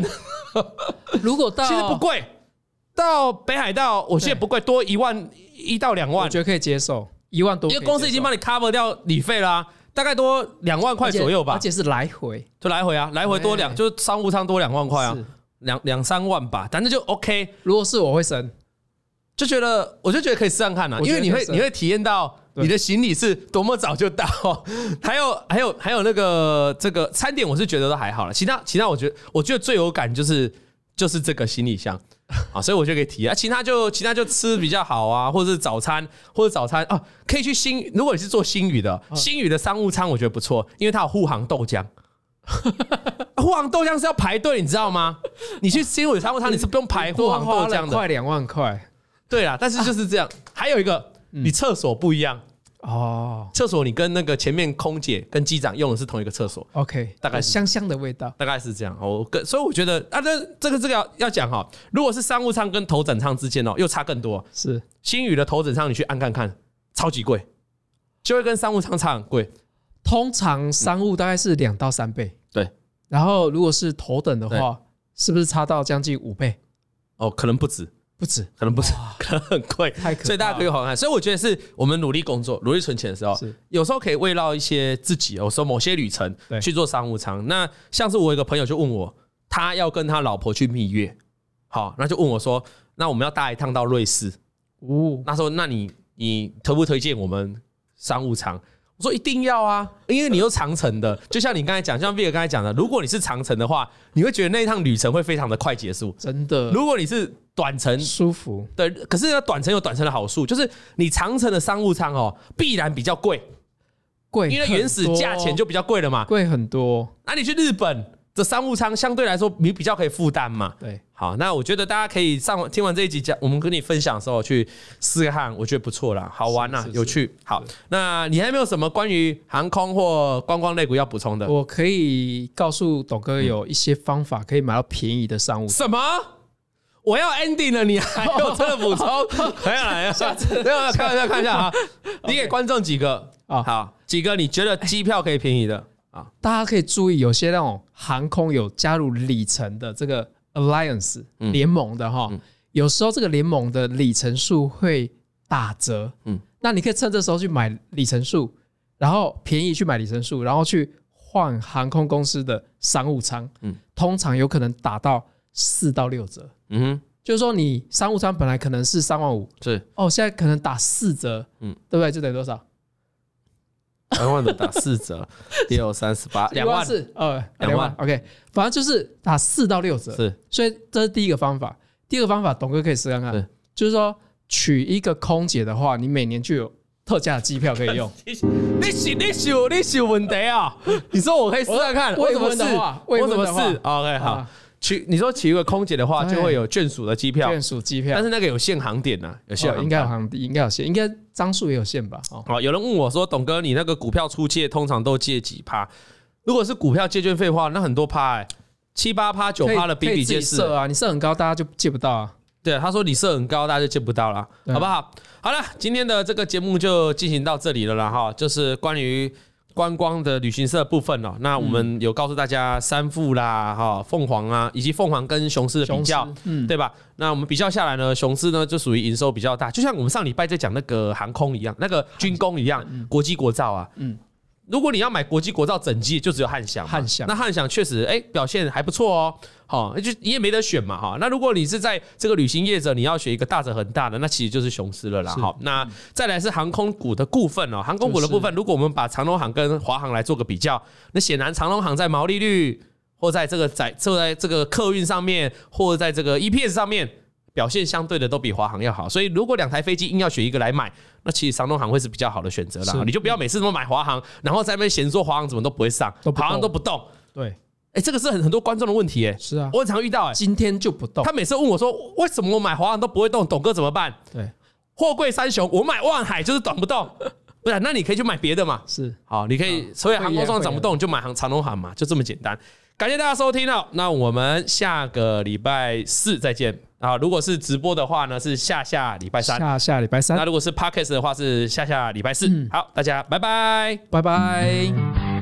[SPEAKER 1] 如果到
[SPEAKER 2] 其实不贵，到北海道我记得不贵，多一万一到两万，
[SPEAKER 1] 我觉得可以接受，一万多，
[SPEAKER 2] 因为公司已经帮你 cover 掉旅费啦、啊，大概多两万块左右吧，
[SPEAKER 1] 而且是来回，
[SPEAKER 2] 就来回啊，来回多两，就是商务舱多两万块啊，两两三万吧，反正就 OK。
[SPEAKER 1] 如果是我会升，
[SPEAKER 2] 就觉得我就觉得可以试试看啊，因为你会你会体验到你的行李是多么早就到，还有还有还有那个这个餐点我是觉得都还好了，其他其他我觉得我觉得最有感就是就是这个行李箱啊，所以我就可以体验，其他就其他就吃比较好啊，或者是早餐或者早餐啊，可以去新，如果你是做星宇的，星宇的商务舱我觉得不错，因为它有护航豆浆。护航豆浆是要排队，你知道吗？你去星宇商务舱你是不用排护航豆浆的，
[SPEAKER 1] 快两万块。
[SPEAKER 2] 对啦，但是就是这样。还有一个，你厕所不一样
[SPEAKER 1] 哦，
[SPEAKER 2] 厕所你跟那个前面空姐跟机长用的是同一个厕所
[SPEAKER 1] ，OK，
[SPEAKER 2] 大概
[SPEAKER 1] 香香的味道，
[SPEAKER 2] 大概是这样哦。所以我觉得啊，这这个这个要要讲哈，如果是商务舱跟头等舱之间哦，又差更多。
[SPEAKER 1] 是
[SPEAKER 2] 星宇的头等舱你去按看看，超级贵，就会跟商务舱差很贵。
[SPEAKER 1] 通常商务大概是两到三倍，
[SPEAKER 2] 对。
[SPEAKER 1] 然后如果是头等的话，是不是差到将近五倍？
[SPEAKER 2] 哦，可能不止。不止，可能不止，可能很贵，所以大家可以好看。所以我觉得是我们努力工作、努力存钱的时候，有时候可以慰劳一些自己，有时候某些旅程去做商务舱。那像是我有一个朋友就问我，他要跟他老婆去蜜月，好，那就问我说，那我们要搭一趟到瑞士，哦，那说那你你推不推荐我们商务舱？我说一定要啊，因为你又长程的，就像你刚才讲，像 Vic 刚才讲的，如果你是长程的话，你会觉得那一趟旅程会非常的快结束，
[SPEAKER 1] 真的。如
[SPEAKER 2] 果你是短程，
[SPEAKER 1] 舒服，
[SPEAKER 2] 对，可是呢，短程有短程的好处，就是你长程的商务舱哦，必然比较贵，
[SPEAKER 1] 贵，
[SPEAKER 2] 因为原始价钱就比较贵了嘛，
[SPEAKER 1] 贵很多。
[SPEAKER 2] 那你去日本的商务舱相对来说你比较可以负担嘛，
[SPEAKER 1] 对。好，
[SPEAKER 2] 那我觉得大家可以上听完这一集讲，我们跟你分享的时候去试试看，我觉得不错啦，好玩啦，有趣。好，那你还没有什么关于航空或观光类股要补充的？
[SPEAKER 1] 我可以告诉董哥有一些方法可以买到便宜的商务舱。
[SPEAKER 2] 什么？我要 ending 了，你还有真的补充？来呀来呀，下次没有开玩笑，看一下哈，你给观众几个啊？好，几个你觉得机票可以便宜的啊？
[SPEAKER 1] 大家可以注意，有些那种航空有加入里程的这个 Alliance 联盟的哈，有时候这个联盟的里程数会打折，嗯，那你可以趁这时候去买里程数，然后便宜去买里程数，然后去换航空公司的商务舱，嗯，通常有可能打到四到六折。嗯哼，就是说你商务舱本来可能是三万五，
[SPEAKER 2] 是
[SPEAKER 1] 哦，现在可能打四折，嗯，对不对？就等于多少？
[SPEAKER 2] 三万的打四折，六三十八，两万
[SPEAKER 1] 是呃两万 ，OK， 反正就是打四到六折，是，所以这是第一个方法。第二个方法，董哥可以试看看，就是说娶一个空姐的话，你每年就有特价的机票可以用。
[SPEAKER 2] 你是你是有你是有问题啊？你说我可以试看看，我怎么试？我怎么试 ？OK， 好。娶你说娶一个空姐的话，就会有眷属的机票，
[SPEAKER 1] 眷属机票，
[SPEAKER 2] 但是那个有限航点呐，有限航，
[SPEAKER 1] 应该有航，应该有限，应该张数也有限吧？
[SPEAKER 2] 哦，有人问我说，董哥，你那个股票出借通常都借几趴？如果是股票借券费的话，那很多趴哎，七八趴、九趴的比比皆是
[SPEAKER 1] 啊。你设很高，大家就借不到啊。
[SPEAKER 2] 对啊，他说你设很高，大家就借不到了，好不好？好了，今天的这个节目就进行到这里了啦哈，就是关于观光的旅行社部分哦，那我们有告诉大家三富啦、哈凤凰啊，以及凤凰跟雄狮的比较，嗯，对吧？那我们比较下来呢，雄狮呢就属于营收比较大，就像我们上礼拜在讲那个航空一样，那个军工一样，国机国造啊，嗯。如果你要买国际国造整机，就只有汉翔。
[SPEAKER 1] 汉翔，
[SPEAKER 2] 那汉翔确实，哎、欸，表现还不错哦。好，就你也没得选嘛，哈。那如果你是在这个旅行业者，你要选一个大者很大的，那其实就是雄狮了啦。好，那再来是航空股的部分哦。航空股的部分，如果我们把长荣航跟华航来做个比较，那显然长荣航在毛利率，或在这个在坐在这个客运上面，或者在这个 E P S 上面。表现相对的都比华航要好，所以如果两台飞机硬要选一个来买，那其实长荣航会是比较好的选择啦。你就不要每次都买华航，然后在那边嫌说华航怎么都不会上，华航都不动。
[SPEAKER 1] 对，
[SPEAKER 2] 哎、欸，这个是很很多观众的问题、欸，哎，
[SPEAKER 1] 是啊，
[SPEAKER 2] 我很常遇到、欸，哎，
[SPEAKER 1] 今天就不动。
[SPEAKER 2] 他每次问我说，为什么我买华航都不会动，董哥怎么办？
[SPEAKER 1] 对，
[SPEAKER 2] 货柜三雄，我买万海就是动不动，不然那你可以去买别的嘛。
[SPEAKER 1] 是，
[SPEAKER 2] 好，你可以，所以航空上涨不动，你就买航长荣航嘛，就这么简单。感谢大家收听哦，那我们下个礼拜四再见啊！如果是直播的话呢，是下下礼拜三，
[SPEAKER 1] 下下礼拜三。
[SPEAKER 2] 那如果是 Podcast 的话，是下下礼拜四。嗯、好，大家拜拜，
[SPEAKER 1] 拜拜。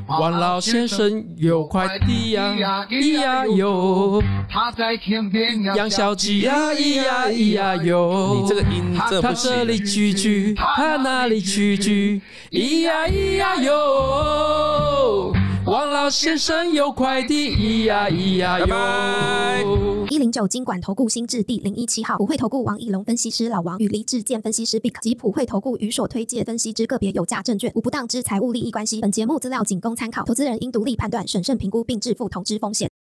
[SPEAKER 1] 王老先生有快递呀，咿呀哟，
[SPEAKER 4] 他在天边
[SPEAKER 1] 养小鸡呀，咿呀咿呀哟。
[SPEAKER 2] 你这个音真的
[SPEAKER 1] 他
[SPEAKER 2] 不行。
[SPEAKER 1] 这里蛐蛐，他那里蛐蛐，咿呀咿呀哟。王老先生有快递，咿呀咿呀
[SPEAKER 2] 拜拜
[SPEAKER 1] 哟。
[SPEAKER 5] 一零九金管投顾新字第零一七号，普惠投顾王以龙分析师老王与黎志健分析师 Bic 及普惠投顾与所推介分析之个别有价证券无不当之财务利益关系。本节目资料仅供参考，投资人应独立判断、审慎评估并自负投资风险。